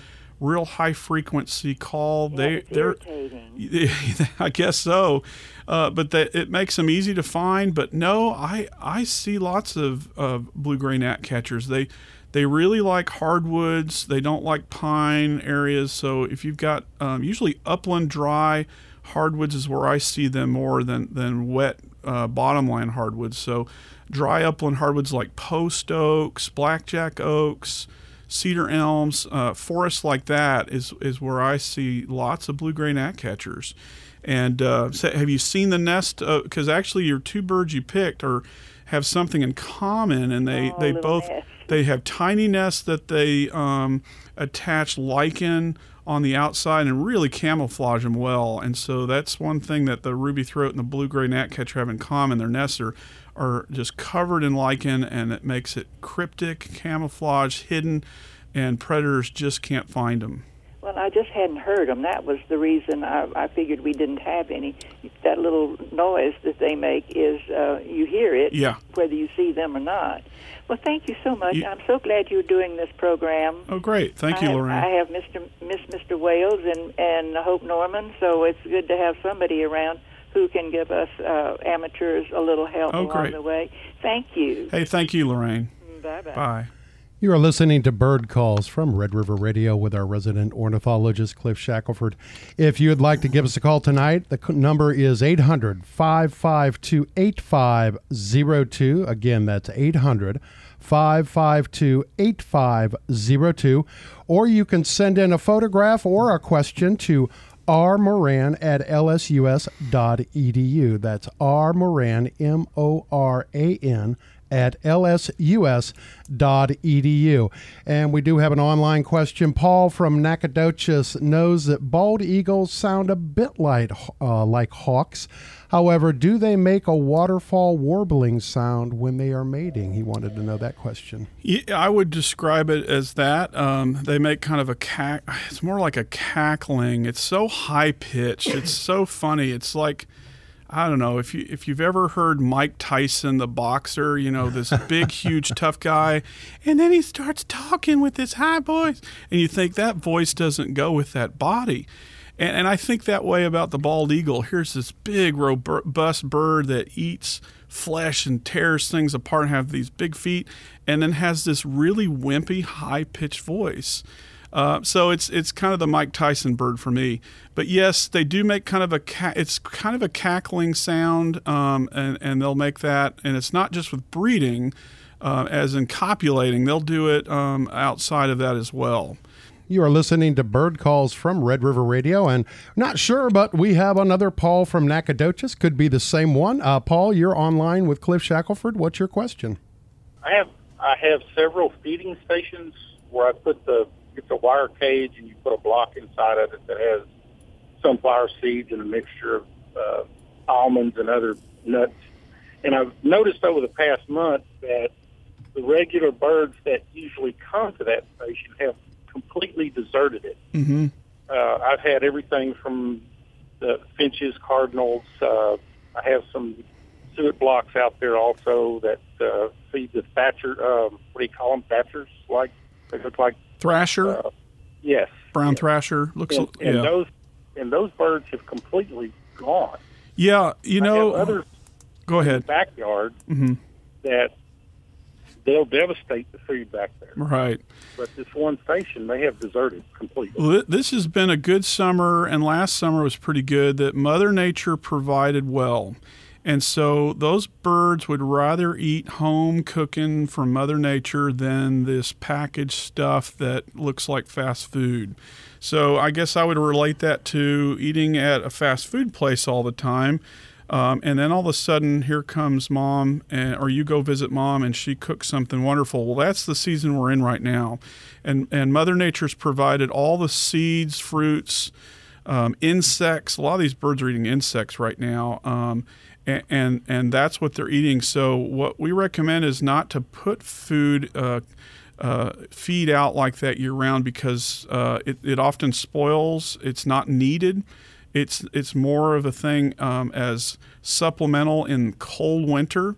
Speaker 2: real high frequency call.
Speaker 4: Yeah,
Speaker 2: they
Speaker 4: it's
Speaker 2: they're
Speaker 4: irritating.
Speaker 2: I guess so, uh, but that it makes them easy to find. But no, I I see lots of uh, blue-gray gnatcatchers. They they really like hardwoods. They don't like pine areas. So if you've got um, usually upland dry hardwoods is where I see them more than than wet uh, bottomland hardwoods. So dry upland hardwoods like post oaks, blackjack oaks, cedar elms, uh, forests like that is is where I see lots of blue-gray gnatcatchers. And uh, so have you seen the nest? Because actually, your two birds you picked are have something in common, and they
Speaker 4: Oh,
Speaker 2: they
Speaker 4: little
Speaker 2: both
Speaker 4: nest.
Speaker 2: they have tiny nests that they um, attach lichen on the outside and really camouflage them well. And so that's one thing that the ruby throat and the blue-gray gnatcatcher have in common. Their nests are are just covered in lichen, and it makes it cryptic, camouflage, hidden, and predators just can't find them.
Speaker 4: Well, I just hadn't heard them. That was the reason I, I figured we didn't have any. That little noise that they make is, uh, you hear it,
Speaker 2: Yeah.
Speaker 4: whether you see them or not. Well, thank you so much.
Speaker 2: You-
Speaker 4: I'm so glad you're doing this program.
Speaker 2: Oh, great. Thank
Speaker 4: I
Speaker 2: you,
Speaker 4: have,
Speaker 2: Lorraine.
Speaker 4: I have Mister Miss Mister Wales and, and Hope Norman, so it's good to have somebody around who can give us uh, amateurs a little help
Speaker 2: Oh,
Speaker 4: along
Speaker 2: great.
Speaker 4: the way. Thank you.
Speaker 2: Hey, thank you, Lorraine.
Speaker 4: Bye-bye.
Speaker 2: Bye.
Speaker 1: You are listening to Bird Calls from Red River Radio with our resident ornithologist, Cliff Shackelford. If you'd like to give us a call tonight, the c- number is eight hundred, five five two, eight five zero two. Again, that's eight hundred, five five two, eight five zero two. Or you can send in a photograph or a question to rmoran at l s u s dot e d u. That's rmoran, M O R A N, at l s u s dot e d u. And we do have an online question. Paul from Nacogdoches knows that bald eagles sound a bit like, uh, like hawks. However, do they make a waterfall warbling sound when they are mating? He wanted to know that question.
Speaker 2: Yeah, I would describe it as that. Um, they make kind of a cack. It's more like a cackling. It's so high pitched. It's so funny. It's like, I don't know if you if you've ever heard Mike Tyson, the boxer. You know, this big, huge, tough guy, and then he starts talking with this high voice, and you think that voice doesn't go with that body. And, and I think that way about the bald eagle. Here's this big, robust bird that eats flesh and tears things apart, and have these big feet, and then has this really wimpy, high-pitched voice. Uh, so it's it's kind of the Mike Tyson bird for me. But yes, they do make kind of a ca- it's kind of a cackling sound, um, and and they'll make that. And it's not just with breeding, uh, as in copulating. They'll do it um, outside of that as well.
Speaker 1: You are listening to Bird Calls from Red River Radio, and not sure, but we have another Paul from Nacogdoches. Could be the same one. Uh, Paul, you're online with Cliff Shackelford. What's your question?
Speaker 5: I have I have several feeding stations where I put the it's a wire cage and you put a block inside of it that has sunflower seeds and a mixture of uh, almonds and other nuts. And I've noticed over the past month that the regular birds that usually come to that station have completely deserted it.
Speaker 2: Mm-hmm.
Speaker 5: Uh, I've had everything from the finches, cardinals. Uh, I have some suet blocks out there also that uh, feed the thatcher. Um, what do you call them? Thatchers? Like they look like
Speaker 2: Thrasher,
Speaker 5: uh, yes,
Speaker 2: brown
Speaker 5: yes.
Speaker 2: thrasher looks.
Speaker 5: And, and
Speaker 2: yeah,
Speaker 5: those and those birds have completely gone.
Speaker 2: yeah. You know,
Speaker 5: I have others
Speaker 2: go
Speaker 5: in the
Speaker 2: ahead.
Speaker 5: backyard
Speaker 2: Mm-hmm.
Speaker 5: that they'll devastate the food back there.
Speaker 2: Right.
Speaker 5: But this one station, they have deserted completely.
Speaker 2: Well, this has been a good summer, and last summer was pretty good. That Mother Nature provided well. And so those birds would rather eat home cooking from Mother Nature than this packaged stuff that looks like fast food. So I guess I would relate that to eating at a fast food place all the time. Um, and then all of a sudden, here comes mom, and, or you go visit mom, and she cooks something wonderful. Well, that's the season we're in right now. And, and Mother Nature's provided all the seeds, fruits, um, insects. A lot of these birds are eating insects right now. Um, And, and and that's what they're eating. So what we recommend is not to put food, uh, uh, feed out like that year round, because uh, it, it often spoils. It's not needed. It's it's more of a thing um, as supplemental in cold winter.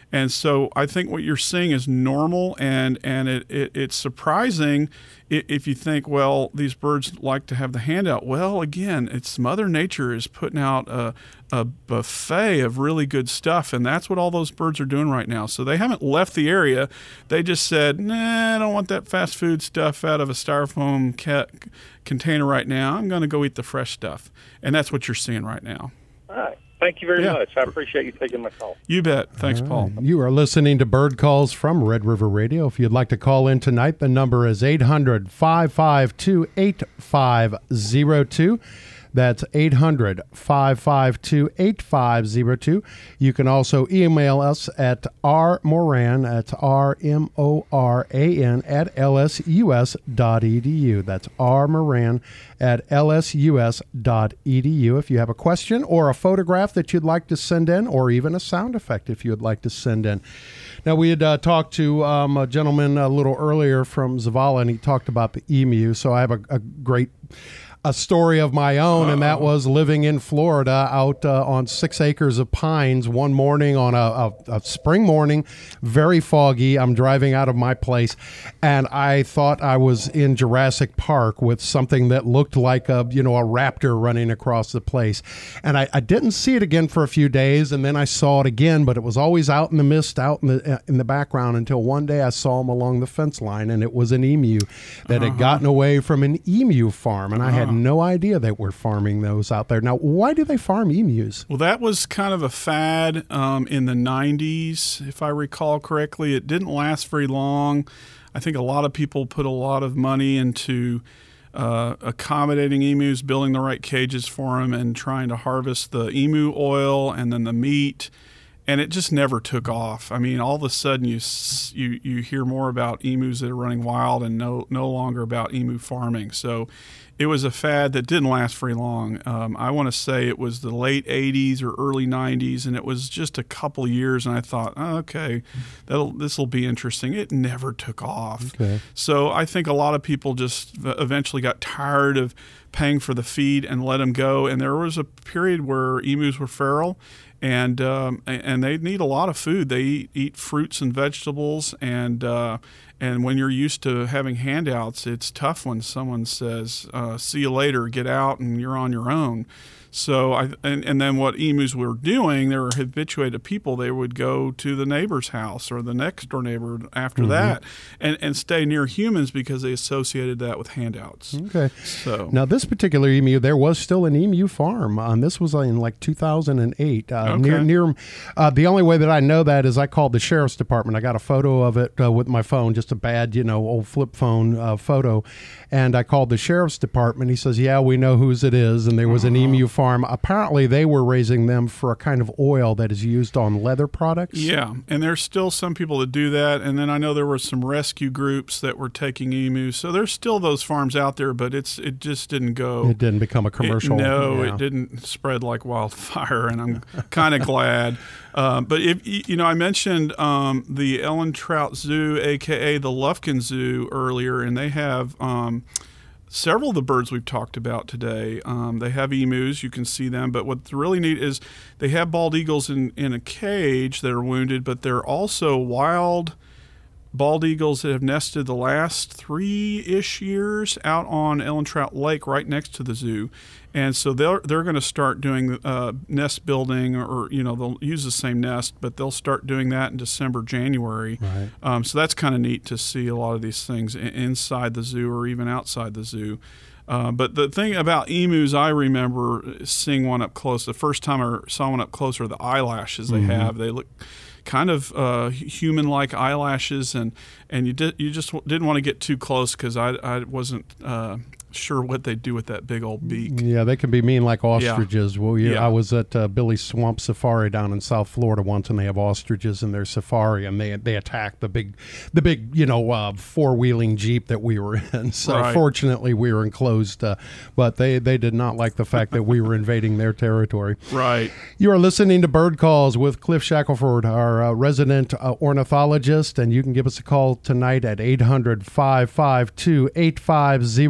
Speaker 2: And so I think what you're seeing is normal, and, and it, it it's surprising if you think, well, these birds like to have the handout. Well, again, it's Mother Nature is putting out a, a buffet of really good stuff, and that's what all those birds are doing right now. So they haven't left the area. They just said, nah, I don't want that fast food stuff out of a styrofoam ca- container right now. I'm going to go eat the fresh stuff. And that's what you're seeing right now.
Speaker 5: All right. Thank you very
Speaker 2: Yeah.
Speaker 5: much. I appreciate you taking my call.
Speaker 2: You bet. Thanks,
Speaker 1: All
Speaker 2: Paul.
Speaker 1: right. You are listening to Bird Calls from Red River Radio. If you'd like to call in tonight, the number is eight hundred, five five two, eight five zero two. That's eight hundred, five five two, eight five zero two. You can also email us at rmoran, that's R M O R A N, at L S U S dot E D U. That's rmoran at L S U S dot E D U. If you have a question or a photograph that you'd like to send in, or even a sound effect if you would like to send in. Now, we had uh, talked to um, a gentleman a little earlier from Zavala, and he talked about the emu. So I have a, a great... a story of my own, and that was living in Florida out uh, on six acres of pines one morning on a, a, a spring morning, very foggy. I'm driving out of my place, and I thought I was in Jurassic Park with something that looked like a, you know, a raptor running across the place. And I, I didn't see it again for a few days, and then I saw it again, but it was always out in the mist, out in the, in the background, until one day I saw him along the fence line, and it was an emu that
Speaker 2: Uh-huh.
Speaker 1: had gotten away from an emu farm, and I had no idea that we're farming those out there. Now, why do they farm emus?
Speaker 2: Well, that was kind of a fad um, in the nineties, if I recall correctly. It didn't last very long. I think a lot of people put a lot of money into uh, accommodating emus, building the right cages for them, and trying to harvest the emu oil and then the meat. And it just never took off. I mean, all of a sudden you you you hear more about emus that are running wild and no no longer about emu farming. So it was a fad that didn't last very long. Um, I want to say it was the late eighties or early nineties, and it was just a couple years. And I thought, oh, okay, that'll this will be interesting. It never took off.
Speaker 1: Okay.
Speaker 2: So I think a lot of people just eventually got tired of paying for the feed and let them go. And there was a period where emus were feral. And um, and they need a lot of food. They eat, eat fruits and vegetables, and uh, and when you're used to having handouts, it's tough when someone says, uh, "See you later, get out," and you're on your own. So I and, and then what emus were doing, they were habituated people. They would go to the neighbor's house or the next door neighbor after
Speaker 1: Mm-hmm.
Speaker 2: that, and, and stay near humans because they associated that with handouts.
Speaker 1: Okay.
Speaker 2: So
Speaker 1: Now, this particular emu, there was still an emu farm. Um, this was in like two thousand eight. Uh,
Speaker 2: Okay.
Speaker 1: Near, near. Uh, the only way that I know that is I called the sheriff's department. I got a photo of it uh, with my phone, just a bad, you know, old flip phone uh, photo. And I called the sheriff's department. He says, yeah, we know whose it is. And there was an emu farm. Apparently, they were raising them for a kind of oil that is used on leather products.
Speaker 2: Yeah, and there's still some people that do that. And then I know there were some rescue groups that were taking emus. So there's still those farms out there, but it's it just didn't go.
Speaker 1: It didn't become a
Speaker 2: It-
Speaker 1: commercial.
Speaker 2: no,
Speaker 1: yeah.
Speaker 2: it didn't spread like wildfire, and I'm kind of glad. Um, but if you know, I mentioned um, the Ellen Trout Zoo, aka the Lufkin Zoo, earlier, and they have um, several of the birds we've talked about today. Um, they have emus, you can see them, but what's really neat is they have bald eagles in, in a cage that are wounded, but they're also wild bald eagles that have nested the last three-ish years out on Ellen Trout Lake right next to the zoo. And so they're, they're going to start doing uh, nest building, or, you know, they'll use the same nest, but they'll start doing that in December, January.
Speaker 1: Right.
Speaker 2: Um, so that's kind of neat to see a lot of these things in, inside the zoo or even outside the zoo. Uh, but the thing about emus, I remember seeing one up close. The first time I saw one up close are the eyelashes they
Speaker 1: Mm-hmm.
Speaker 2: have. They look kind of uh, human-like eyelashes, and and you did you just didn't want to get too close because I I wasn't uh, sure what they'd do with that big old beak.
Speaker 1: Yeah, they can be mean like ostriches. Well, yeah,
Speaker 2: Yeah.
Speaker 1: I was at uh, Billy's Swamp Safari down in South Florida once, and they have ostriches in their safari, and they they attacked the big, the big you know uh, four wheeling Jeep that we were in. So
Speaker 2: Right.
Speaker 1: fortunately, we were enclosed, uh, but they they did not like the fact that we were invading their territory.
Speaker 2: Right.
Speaker 1: You are listening to Bird Calls with Cliff Shackelford, our uh, resident uh, ornithologist, and you can give us a call tonight at eight hundred, five five two, eight five zero two.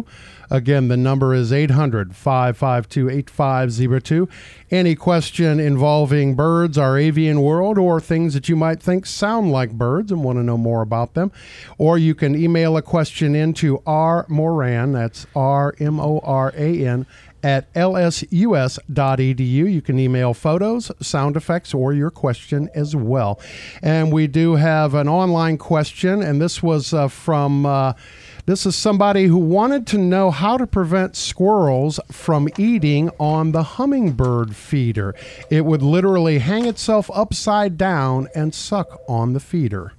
Speaker 1: two. Again, the number is eight hundred, five five two, eight five zero two. Any question involving birds, our avian world, or things that you might think sound like birds and want to know more about them. Or you can email a question into rmoran, that's R M O R A N, at L S U S dot E D U. You can email photos, sound effects, or your question as well. And we do have an online question, and this was uh, from... Uh, This is somebody who wanted to know how to prevent squirrels from eating on the hummingbird feeder. It would literally hang itself upside down and suck on the feeder.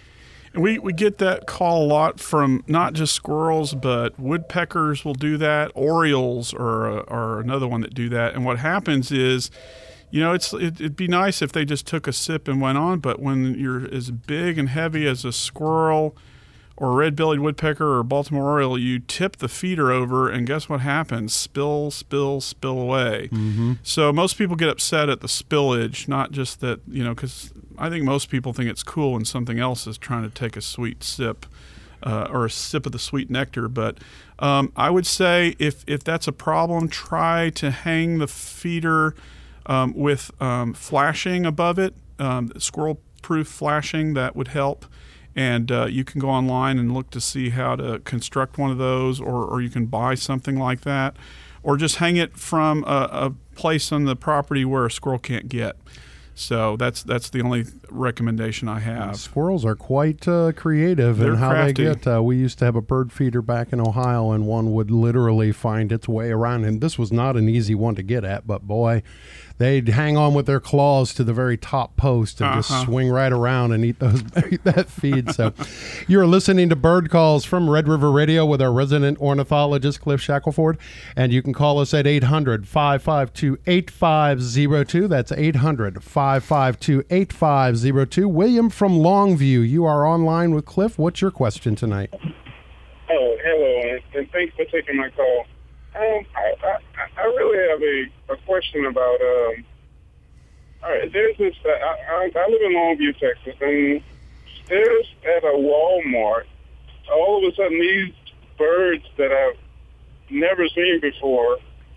Speaker 2: And we, we get that call a lot from not just squirrels, but woodpeckers will do that. Orioles are, are another one that do that. And what happens is, you know, it's it, it'd be nice if they just took a sip and went on, but when you're as big and heavy as a squirrel or a red-bellied woodpecker or a Baltimore oriole, you tip the feeder over, and guess what happens? Spill, spill, spill away. Mm-hmm. So most people get upset at the spillage, not just that, you know, because I think most people think it's cool when something else is trying to take a sweet sip uh, or a sip of the sweet nectar. But um, I would say if, if that's a problem, try to hang the feeder um, with um, flashing above it, um, squirrel-proof flashing. That would help. And uh, you can go online and look to see how to construct one of those, or, or you can buy something like that, or just hang it from a, a place on the property where a squirrel can't get. So that's that's the only recommendation I have.
Speaker 1: Squirrels are quite uh, creative
Speaker 2: They're
Speaker 1: in how
Speaker 2: crafty.
Speaker 1: they get. Uh, we used to have a bird feeder back in Ohio, and one would literally find its way around. And this was not an easy one to get at, but boy, they'd hang on with their claws to the very top post and
Speaker 2: Uh-huh.
Speaker 1: just swing right around and eat those eat that feed. So you're listening to Bird Calls from Red River Radio with our resident ornithologist, Cliff Shackelford. And you can call us at eight hundred, five five two, eight five zero two. That's eight hundred, five five two, eight five zero two. William from Longview, you are online with Cliff. What's your question tonight?
Speaker 6: Oh, hello, and, and thanks for taking my call. Um, I, I, I really have a, a question about, um, all right, there's this, uh, I, I live in Longview, Texas, and there's at a Walmart, all of a sudden these birds that I've never seen before,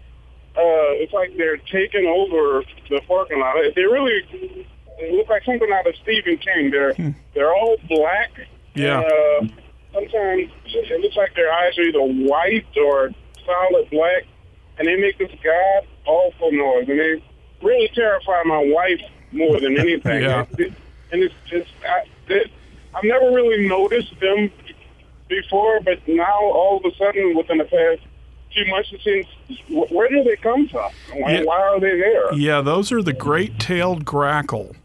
Speaker 6: uh, it's like they're taking over the parking lot. They really they look like something out of Stephen King. They're, hmm. they're all black.
Speaker 2: Yeah.
Speaker 6: And, uh, sometimes it looks like their eyes are either white or solid black, and they make this god awful noise, and they really terrify my wife more than anything.
Speaker 2: Yeah.
Speaker 6: It, it, and it's just I, it, I've never really noticed them before, but now all of a sudden, within the past few months, it seems, where do they come from? Why,
Speaker 2: Yeah.
Speaker 6: why are they there?
Speaker 2: Yeah, those are the great-tailed grackle.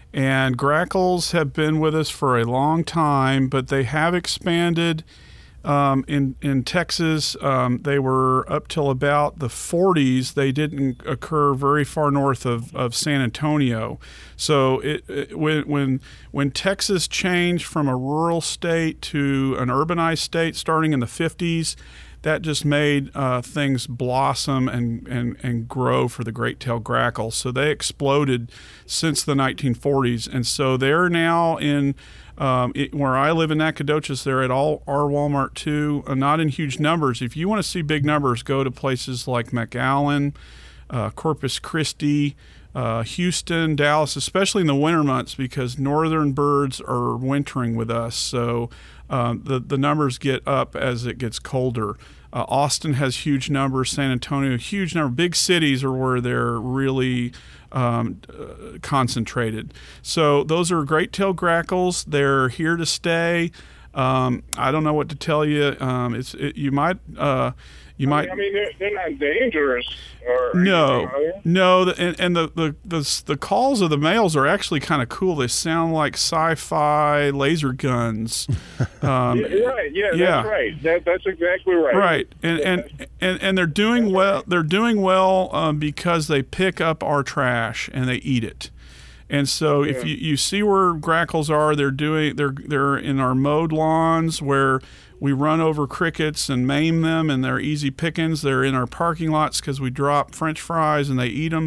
Speaker 2: And grackles have been with us for a long time, but they have expanded. Um, in in Texas, um, they were up till about the forties. They didn't occur very far north of, of San Antonio. So it, it, when when when Texas changed from a rural state to an urbanized state, starting in the fifties, that just made uh, things blossom and, and, and grow for the great-tailed grackle. So they exploded since the nineteen forties, and so they're now in. Um, it, where I live in Nacogdoches, they're at all our Walmart too, uh, not in huge numbers. If you want to see big numbers, go to places like McAllen, uh, Corpus Christi, uh, Houston, Dallas, especially in the winter months, because northern birds are wintering with us. So um, the, the numbers get up as it gets colder. Uh, Austin has huge numbers, San Antonio, huge number. Big cities are where they're really um, uh, concentrated. So those are great-tailed grackles. They're here to stay. Um, I don't know what to tell you. Um, it's it, you might uh, you
Speaker 6: I
Speaker 2: might.
Speaker 6: mean, I mean they're, they're not dangerous. Or
Speaker 2: No,
Speaker 6: anything, are they?
Speaker 2: no, the, and, and the, the the the calls of the males are actually kind of cool. They sound like sci-fi laser guns. Um,
Speaker 6: Yeah, right. Yeah,
Speaker 2: yeah.
Speaker 6: that's right. That, that's exactly right.
Speaker 2: Right, and and, and and they're doing well. They're doing well um, because they pick up our trash and they eat it. And so, if you, you see where grackles are, they're doing they're they're in our mowed lawns where we run over crickets and maim them, and they're easy pickings. They're in our parking lots because we drop French fries and they eat them.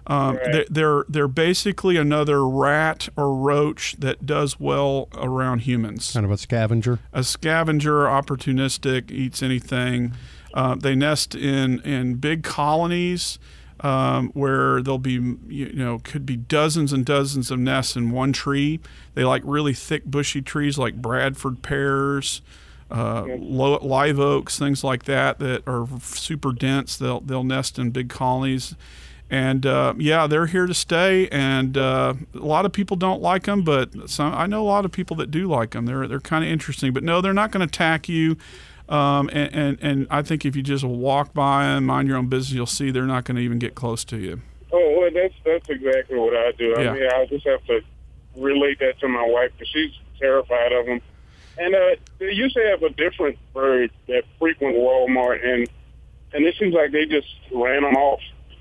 Speaker 2: Um,
Speaker 6: Right.
Speaker 2: they're, they're they're basically another rat or roach that does well around humans.
Speaker 1: Kind of a scavenger.
Speaker 2: A scavenger, opportunistic, eats anything. Uh, they nest in, in big colonies um, where there'll be, you know, could be dozens and dozens of nests in one tree. They like really thick, bushy trees like Bradford pears, uh, lo- live oaks, things like that that are super dense. They'll they'll nest in big colonies. And uh, yeah, they're here to stay. And uh, a lot of people don't like them, but some, I know a lot of people that do like them. They're they're kind of interesting. But no, they're not going to attack you. Um, and, and and I think if you just walk by them, mind your own business, you'll see they're not going to even get close to you.
Speaker 6: Oh, well, that's that's exactly what I do.
Speaker 2: Yeah.
Speaker 6: I mean, I'll just have to relate that to my wife because she's terrified of them. And uh, they used to have a different bird that frequent Walmart, and and it seems like they just ran them off.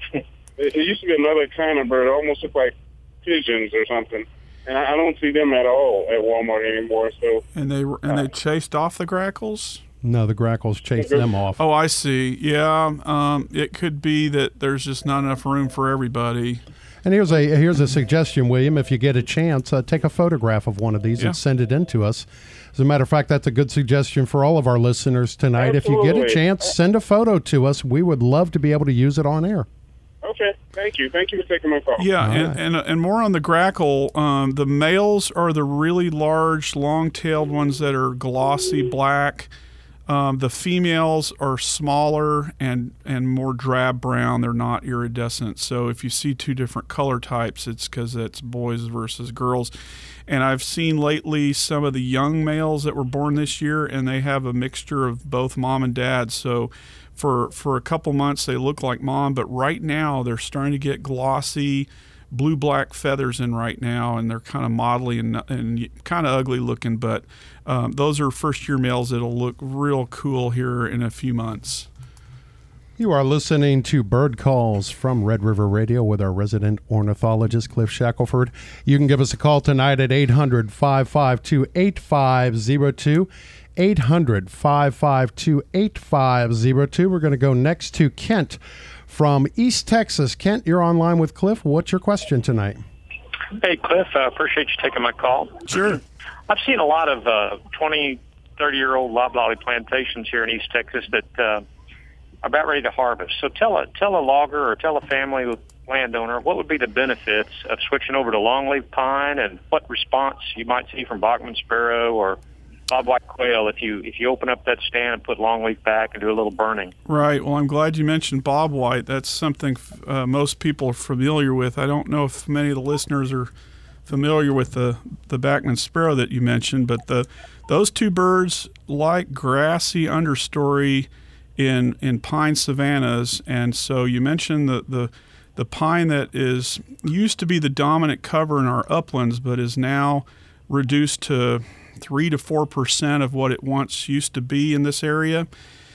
Speaker 6: It used to be another kind of bird, almost looked like pigeons or something, and I don't see them at all at Walmart anymore. So
Speaker 2: And they were- and they chased off the grackles.
Speaker 1: No, the grackles chase them off.
Speaker 2: Oh, I see. Yeah, um, it could be that there's just not enough room for everybody.
Speaker 1: And here's a here's a suggestion, William. If you get a chance, uh, take a photograph of one of these
Speaker 2: Yeah.
Speaker 1: and send it in to us. As a matter of fact, that's a good suggestion for all of our listeners tonight. If you get a
Speaker 6: Absolutely.
Speaker 1: chance, send a photo to us. We would love to be able to use it on air.
Speaker 6: okay, thank you, thank you for taking my call.
Speaker 2: Yeah,
Speaker 1: All
Speaker 2: and,
Speaker 1: right.
Speaker 2: and and more on the grackle. Um, the males are the really large, long-tailed ones that are glossy black. Um, the females are smaller and, and more drab brown. They're not iridescent. So if you see two different color types, it's because it's boys versus girls. And I've seen lately some of the young males that were born this year, and they have a mixture of both mom and dad. So for for a couple months, they look like mom, but right now they're starting to get glossy, blue-black feathers in right now, and they're kind of modelly and, and kind of ugly looking, but um, those are first-year males that'll look real cool here in a few months.
Speaker 1: You are listening to Bird Calls from Red River Radio with our resident ornithologist, Cliff Shackelford. You can give us a call tonight at eight hundred, five five two, eight five zero two, eight hundred, five five two, eight five zero two. We're going to go next to Kent from East Texas. Kent, you're online with Cliff. What's your question tonight?
Speaker 7: Hey, Cliff, I uh, appreciate you taking my call.
Speaker 2: Sure.
Speaker 7: I've seen a lot of uh, twenty, thirty-year-old loblolly plantations here in East Texas that uh, are about ready to harvest. So tell a, tell a logger or tell a family landowner what would be the benefits of switching over to longleaf pine and what response you might see from Bachman sparrow or bobwhite quail if you if you open up that stand and put longleaf back and do a little burning.
Speaker 2: Right. Well, I'm glad you mentioned bobwhite. That's something uh, most people are familiar with. I don't know if many of the listeners are familiar with the, the Bachman sparrow that you mentioned, but the those two birds like grassy understory in in pine savannas. And so you mentioned the, the, the pine that is used to be the dominant cover in our uplands, but is now reduced to three to four percent of what it once used to be in this area.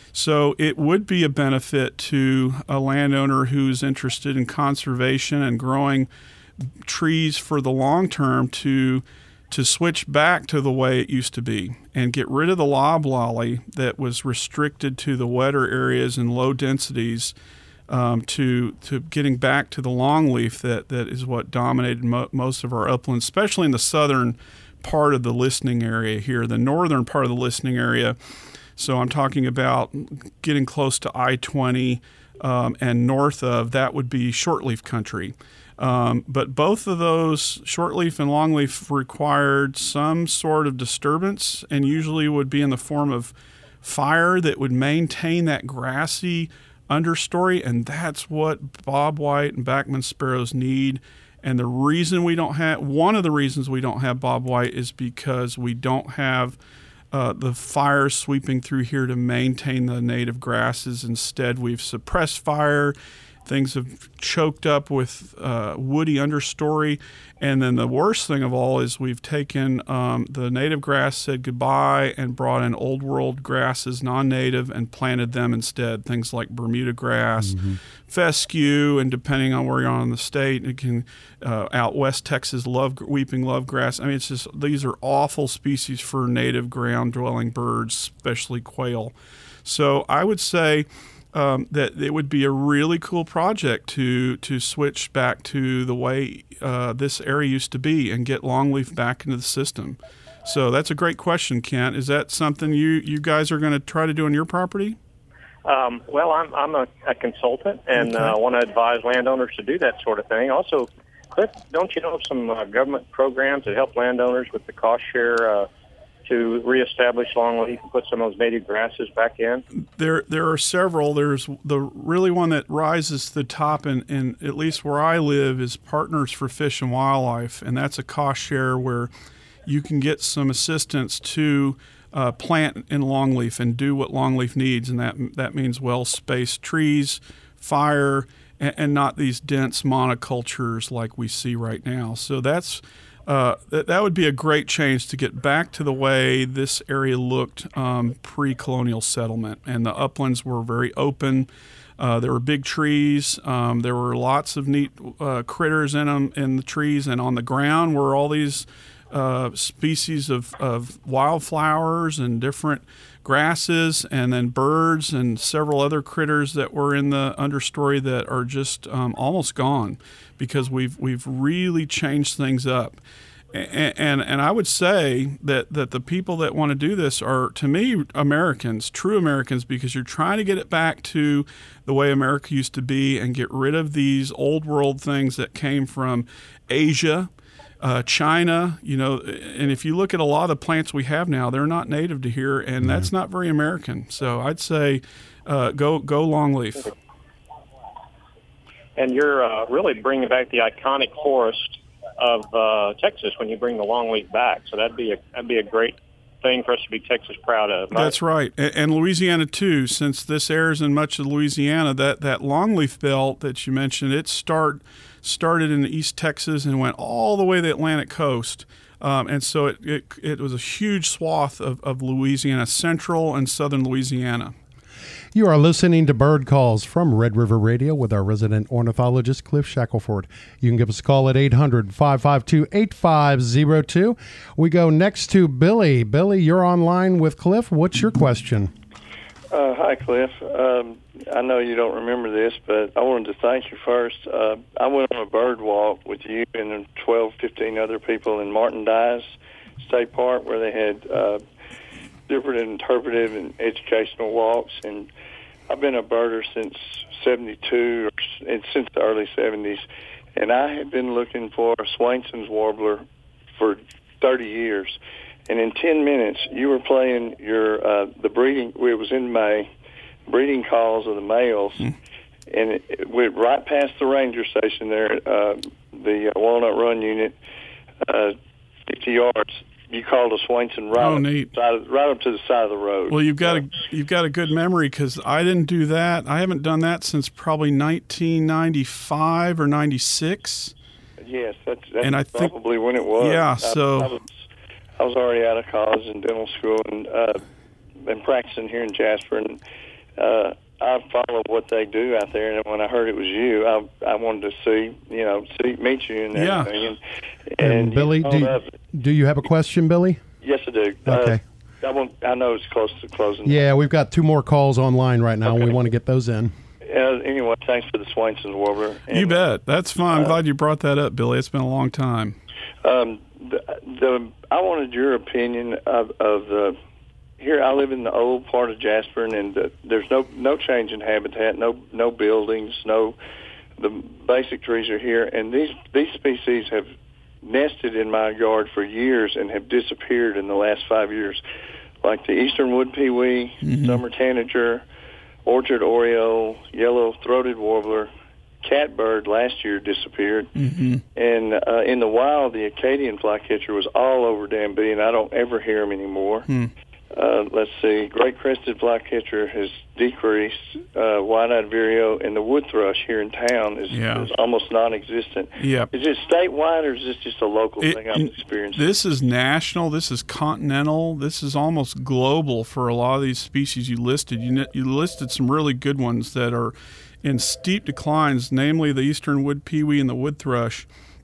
Speaker 2: So it would be a benefit to a landowner who's interested in conservation and growing trees for the long term to to switch back to the way it used to be and get rid of the loblolly that was restricted to the wetter areas and low densities, um, to to getting back to the longleaf that, that is what dominated mo- most of our uplands, especially in the southern part of the listening area here, the northern part of the listening area. So I'm talking about getting close to I twenty um, and north of, that would be shortleaf country. Um, but both of those, shortleaf and longleaf, required some sort of disturbance and usually would be in the form of fire that would maintain that grassy understory, and that's what bobwhite and Bachman sparrows need. And the reason we don't have, one of the reasons we don't have bobwhite is because we don't have uh, the fires sweeping through here to maintain the native grasses. Instead, we've suppressed fire. Things have choked up with uh, woody understory. And then the worst thing of all is we've taken um, the native grass, said goodbye, and brought in old world grasses, non-native, and planted them instead. Things like Bermuda grass, mm-hmm. fescue, and depending on where you're on in the state, it can uh, out west Texas, love weeping love grass. I mean, it's just, these are awful species for native ground dwelling birds, especially quail. So I would say um, that it would be a really cool project to to switch back to the way uh, this area used to be and get longleaf back into the system. So that's a great question, Kent. Is that something you, you guys are going to try to do on your property?
Speaker 7: Um, well, I'm I'm a, a consultant and
Speaker 2: Okay.
Speaker 7: uh, want to advise landowners to do that sort of thing. Also, Cliff, don't you know of some uh, government programs that help landowners with the cost share uh, to reestablish longleaf and put some of those native grasses back in?
Speaker 2: There there are several. There's the really one that rises to the top, and, and at least where I live, is Partners for Fish and Wildlife, and that's a cost share where you can get some assistance to uh, plant in longleaf and do what longleaf needs, and that that means well-spaced trees, fire, and, and not these dense monocultures like we see right now. So that's uh, that, that would be a great change to get back to the way this area looked um, pre-colonial settlement, and the uplands were very open. Uh, there were big trees. Um, there were lots of neat uh, critters in them in the trees, and on the ground were all these Uh, species of, of wildflowers and different grasses, and then birds and several other critters that were in the understory that are just um, almost gone because we've we've really changed things up. And, and and I would say that, that the people that want to do this are, to me, Americans, true Americans, because you're trying to get it back to the way America used to be and get rid of these old world things that came from Asia, Uh, China, you know, and if you look at a lot of the plants we have now, they're not native to here, and mm-hmm. that's not very American. So I'd say uh, go go longleaf.
Speaker 7: And you're uh, really bringing back the iconic forest of uh, Texas when you bring the longleaf back. So that'd be a that'd be a great thing for us to be Texas proud of. Right?
Speaker 2: That's right, and, and Louisiana too. Since this airs in much of Louisiana, that that longleaf belt that you mentioned, it start. started in East Texas and went all the way to the Atlantic coast. Um, and so it, it it was a huge swath of, of Louisiana, central and southern Louisiana.
Speaker 1: You are listening to Bird Calls from Red River Radio with our resident ornithologist, Cliff Shackelford. You can give us a call at eight hundred, five five two, eight five zero two. We go next to Billy. Billy, you're online with Cliff. What's your question?
Speaker 8: Uh, hi, Cliff. Um, I know you don't remember this, but I wanted to thank you first. Uh, I went on a bird walk with you and twelve, fifteen other people in Martin Dias State Park where they had uh, different interpretive and educational walks. And I've been a birder since seventy-two, or, and since the early seventies, and I have been looking for a Swainson's warbler for thirty years. And in ten minutes, you were playing your uh, the breeding. It was in May, breeding calls of the males, mm. and it, it went right past the ranger station there, uh, the uh, Walnut Run unit, uh, fifty yards. You called a Swainson right,
Speaker 2: oh,
Speaker 8: up,
Speaker 2: neat.
Speaker 8: Side, right up to the side of the road.
Speaker 2: Well, you've got a you've got a good memory because I didn't do that. I haven't done that since probably nineteen ninety-five or ninety-six.
Speaker 8: Yes, that's, that's
Speaker 2: and I
Speaker 8: probably
Speaker 2: think,
Speaker 8: when it was.
Speaker 2: Yeah,
Speaker 8: I,
Speaker 2: so.
Speaker 8: I was, I was already out of college and dental school and uh, been practicing here in Jasper, and uh, I follow what they do out there. And when I heard it was you, I I wanted to see, you know, see meet you and
Speaker 2: yeah.
Speaker 8: everything. And,
Speaker 1: and,
Speaker 8: and
Speaker 1: Billy,
Speaker 8: you
Speaker 1: do you, do you have a question, Billy?
Speaker 8: Yes, I do.
Speaker 1: Okay.
Speaker 8: Uh, I want. I know it's close to closing.
Speaker 1: Yeah, we've got two more calls online right now,
Speaker 8: okay.
Speaker 1: and we want to get those in.
Speaker 8: Uh, anyway, thanks for the Swainson's warbler. And,
Speaker 2: you bet. That's fun. I'm
Speaker 8: uh,
Speaker 2: glad you brought that up, Billy. It's been a long time.
Speaker 8: Um, the, the I wanted your opinion of, of the. Here, I live in the old part of Jasper, and the, there's no no change in habitat, no no buildings, no. The basic trees are here, and these these species have nested in my yard for years and have disappeared in the last five years, like the eastern wood pewee, mm-hmm. summer tanager, orchard oriole, yellow-throated warbler. Catbird last year disappeared,
Speaker 2: mm-hmm.
Speaker 8: and uh, in the wild, the Acadian flycatcher was all over Danby, and I don't ever hear him anymore.
Speaker 2: Mm.
Speaker 8: Uh, let's see, great-crested flycatcher has decreased, uh, white-eyed vireo, and the wood thrush here in town is,
Speaker 2: yeah.
Speaker 8: is almost non-existent.
Speaker 2: Yep.
Speaker 8: Is it statewide, or is this just a local
Speaker 2: it,
Speaker 8: thing I'm experiencing?
Speaker 2: This is national. This is continental. This is almost global for a lot of these species you listed. You, you listed some really good ones that are in steep declines, namely the eastern wood pewee and the wood thrush.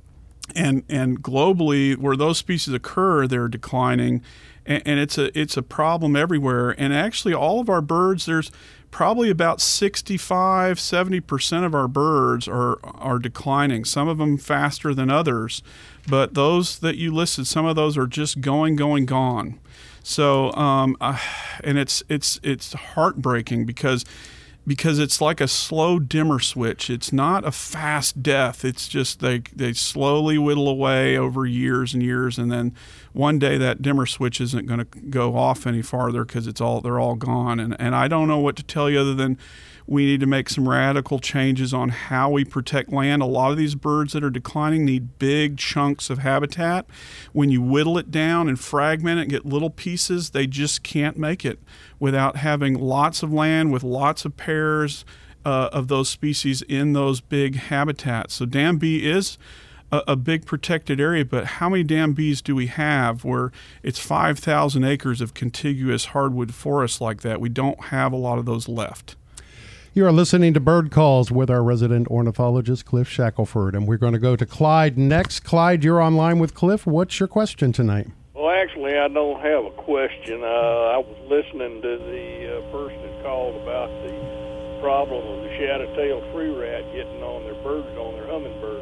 Speaker 2: and and globally, where those species occur, they're declining, and, and it's a it's a problem everywhere. And actually, all of our birds, there's probably about sixty-five, seventy percent of our birds are are declining. Some of them faster than others, but those that you listed, some of those are just going, going, gone. So, um, uh, and it's it's it's heartbreaking because. Because it's like a slow dimmer switch. It's not a fast death. It's just they they slowly whittle away over years and years, and then one day that dimmer switch isn't going to go off any farther because it's all they're all gone. And and I don't know what to tell you other than we need to make some radical changes on how we protect land. A lot of these birds that are declining need big chunks of habitat. When you whittle it down and fragment it and get little pieces, they just can't make it without having lots of land with lots of pairs uh, of those species in those big habitats. So dam bee is a, a big protected area, but how many dam bees do we have where it's five thousand acres of contiguous hardwood forest like that? We don't have a lot of those left.
Speaker 1: You are listening to Bird Calls with our resident ornithologist, Cliff Shackelford, and we're going to go to Clyde next. Clyde, you're online with Cliff. What's your question tonight?
Speaker 9: Well, actually, I don't have a question. Uh, I was listening to the uh, person that called about the problem of the shadow-tailed free rat getting on their birds, on their hummingbird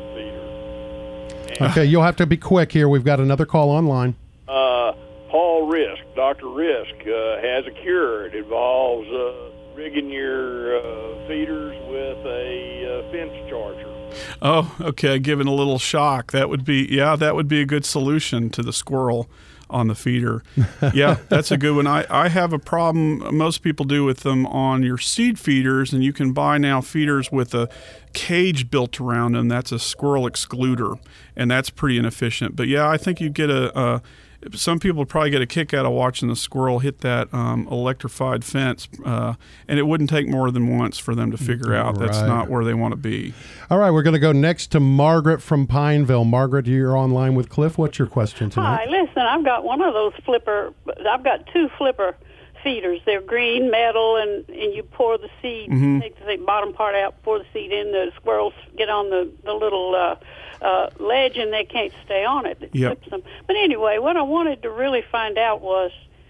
Speaker 9: feeder. And,
Speaker 1: okay, you'll have to be quick here. We've got another call online.
Speaker 9: Uh, Paul Risk, Doctor Risk, uh, has a cure. It involves uh, rigging your uh, feeders with a uh, fence charger.
Speaker 2: Oh, okay. Giving a little shock. That would be, yeah, that would be a good solution to the squirrel on the feeder. Yeah, that's a good one. I, I have a problem, most people do, with them on your seed feeders, and you can buy now feeders with a cage built around them. That's a squirrel excluder, and that's pretty inefficient. But yeah, I think you'd get a, a some people would probably get a kick out of watching the squirrel hit that um, electrified fence, uh, and it wouldn't take more than once for them to figure out
Speaker 1: right.
Speaker 2: that's not where they want to be.
Speaker 1: All right, we're going to go next to Margaret from Pineville. Margaret, you're online with Cliff. What's your question tonight?
Speaker 10: Hi, listen, I've got one of those flipper, I've got two flipper feeders. They're green, metal, and, and you pour the seed, mm-hmm. take the bottom part out, pour the seed in, the squirrels get on the, the little uh, uh, ledge and they can't stay on it. It
Speaker 2: yep.
Speaker 10: flips them. But anyway, what I wanted to really find out was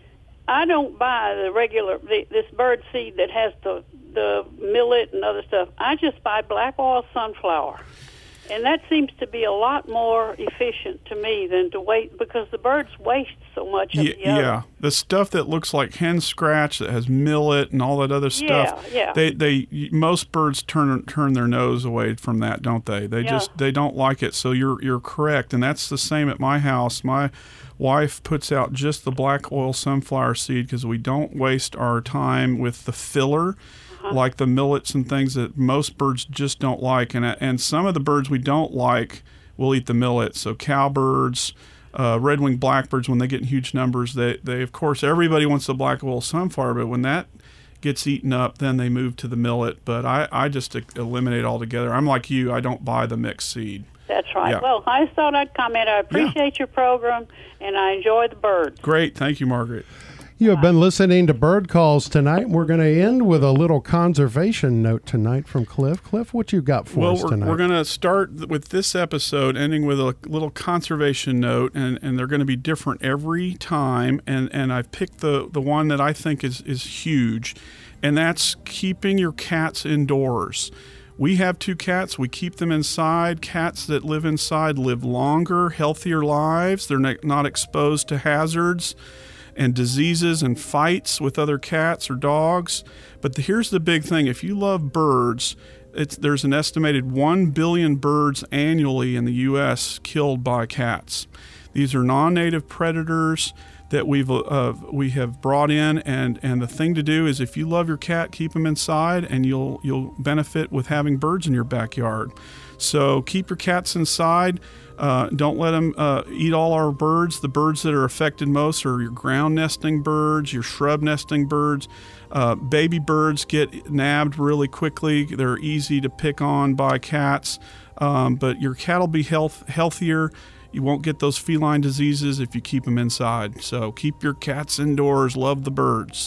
Speaker 10: I don't buy the regular, the, this bird seed that has the, the millet and other stuff. I just buy black oil sunflower. And that seems to be a lot more efficient to me than to wait, because the birds waste so much of
Speaker 2: yeah,
Speaker 10: the other.
Speaker 2: Yeah, the stuff that looks like hen scratch that has millet and all that other stuff.
Speaker 10: Yeah, yeah.
Speaker 2: They, they, most birds turn turn their nose away from that, don't they? They
Speaker 10: yeah.
Speaker 2: just they don't like it. So you're you're correct, and that's the same at my house. My wife puts out just the black oil sunflower seed because we don't waste our time with the filler. Like the millets and things that most birds just don't like. And and some of the birds we don't like will eat the millet. So cowbirds, uh, red-winged blackbirds, when they get in huge numbers, they, they, of course, everybody wants the black oil sunflower, but when that gets eaten up, then they move to the millet. But I, I just eliminate altogether. I'm like you. I don't buy the mixed seed.
Speaker 10: That's right.
Speaker 2: Yeah.
Speaker 10: Well, I just thought I'd comment. I appreciate yeah. your program, and I enjoy the birds.
Speaker 2: Great. Thank you, Margaret.
Speaker 1: You have been listening to Bird Calls tonight. We're going to end with a little conservation note tonight from Cliff. Cliff, what you got for
Speaker 2: well,
Speaker 1: us
Speaker 2: we're,
Speaker 1: tonight?
Speaker 2: We're going to start with this episode, ending with a little conservation note, and, and they're going to be different every time. And, and I've picked the, the one that I think is, is huge, and that's keeping your cats indoors. We have two cats. We keep them inside. Cats that live inside live longer, healthier lives. They're not exposed to hazards and diseases and fights with other cats or dogs. But the, here's the big thing. If you love birds, it's, there's an estimated one billion birds annually in the U S killed by cats. These are non-native predators that we've uh, we have brought in, and, and the thing to do is, if you love your cat, keep them inside, and you'll you'll benefit with having birds in your backyard. So keep your cats inside. Uh, don't let them uh, eat all our birds. The birds that are affected most are your ground nesting birds, your shrub nesting birds. Uh, baby birds get nabbed really quickly. They're easy to pick on by cats, um, but your cat will be health, healthier. You won't get those feline diseases if you keep them inside. So keep your cats indoors. Love the birds.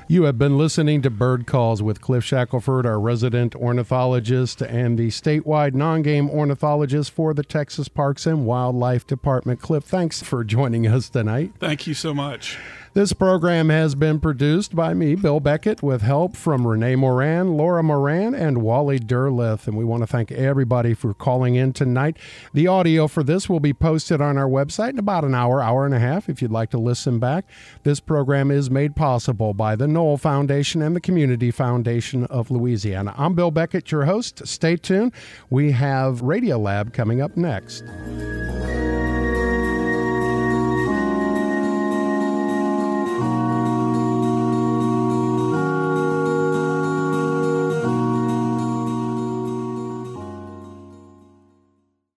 Speaker 1: You have been listening to Bird Calls with Cliff Shackelford, our resident ornithologist and the statewide non-game ornithologist for the Texas Parks and Wildlife Department. Cliff, thanks for joining us tonight.
Speaker 2: Thank you so much.
Speaker 1: This program has been produced by me, Bill Beckett, with help from Renee Moran, Laura Moran, and Wally Derleth. And we want to thank everybody for calling in tonight. The audio for this will be posted on our website in about an hour, hour and a half, if you'd like to listen back. This program is made possible by the Knoll Foundation and the Community Foundation of Louisiana. I'm Bill Beckett, your host. Stay tuned. We have Radio Lab coming up next.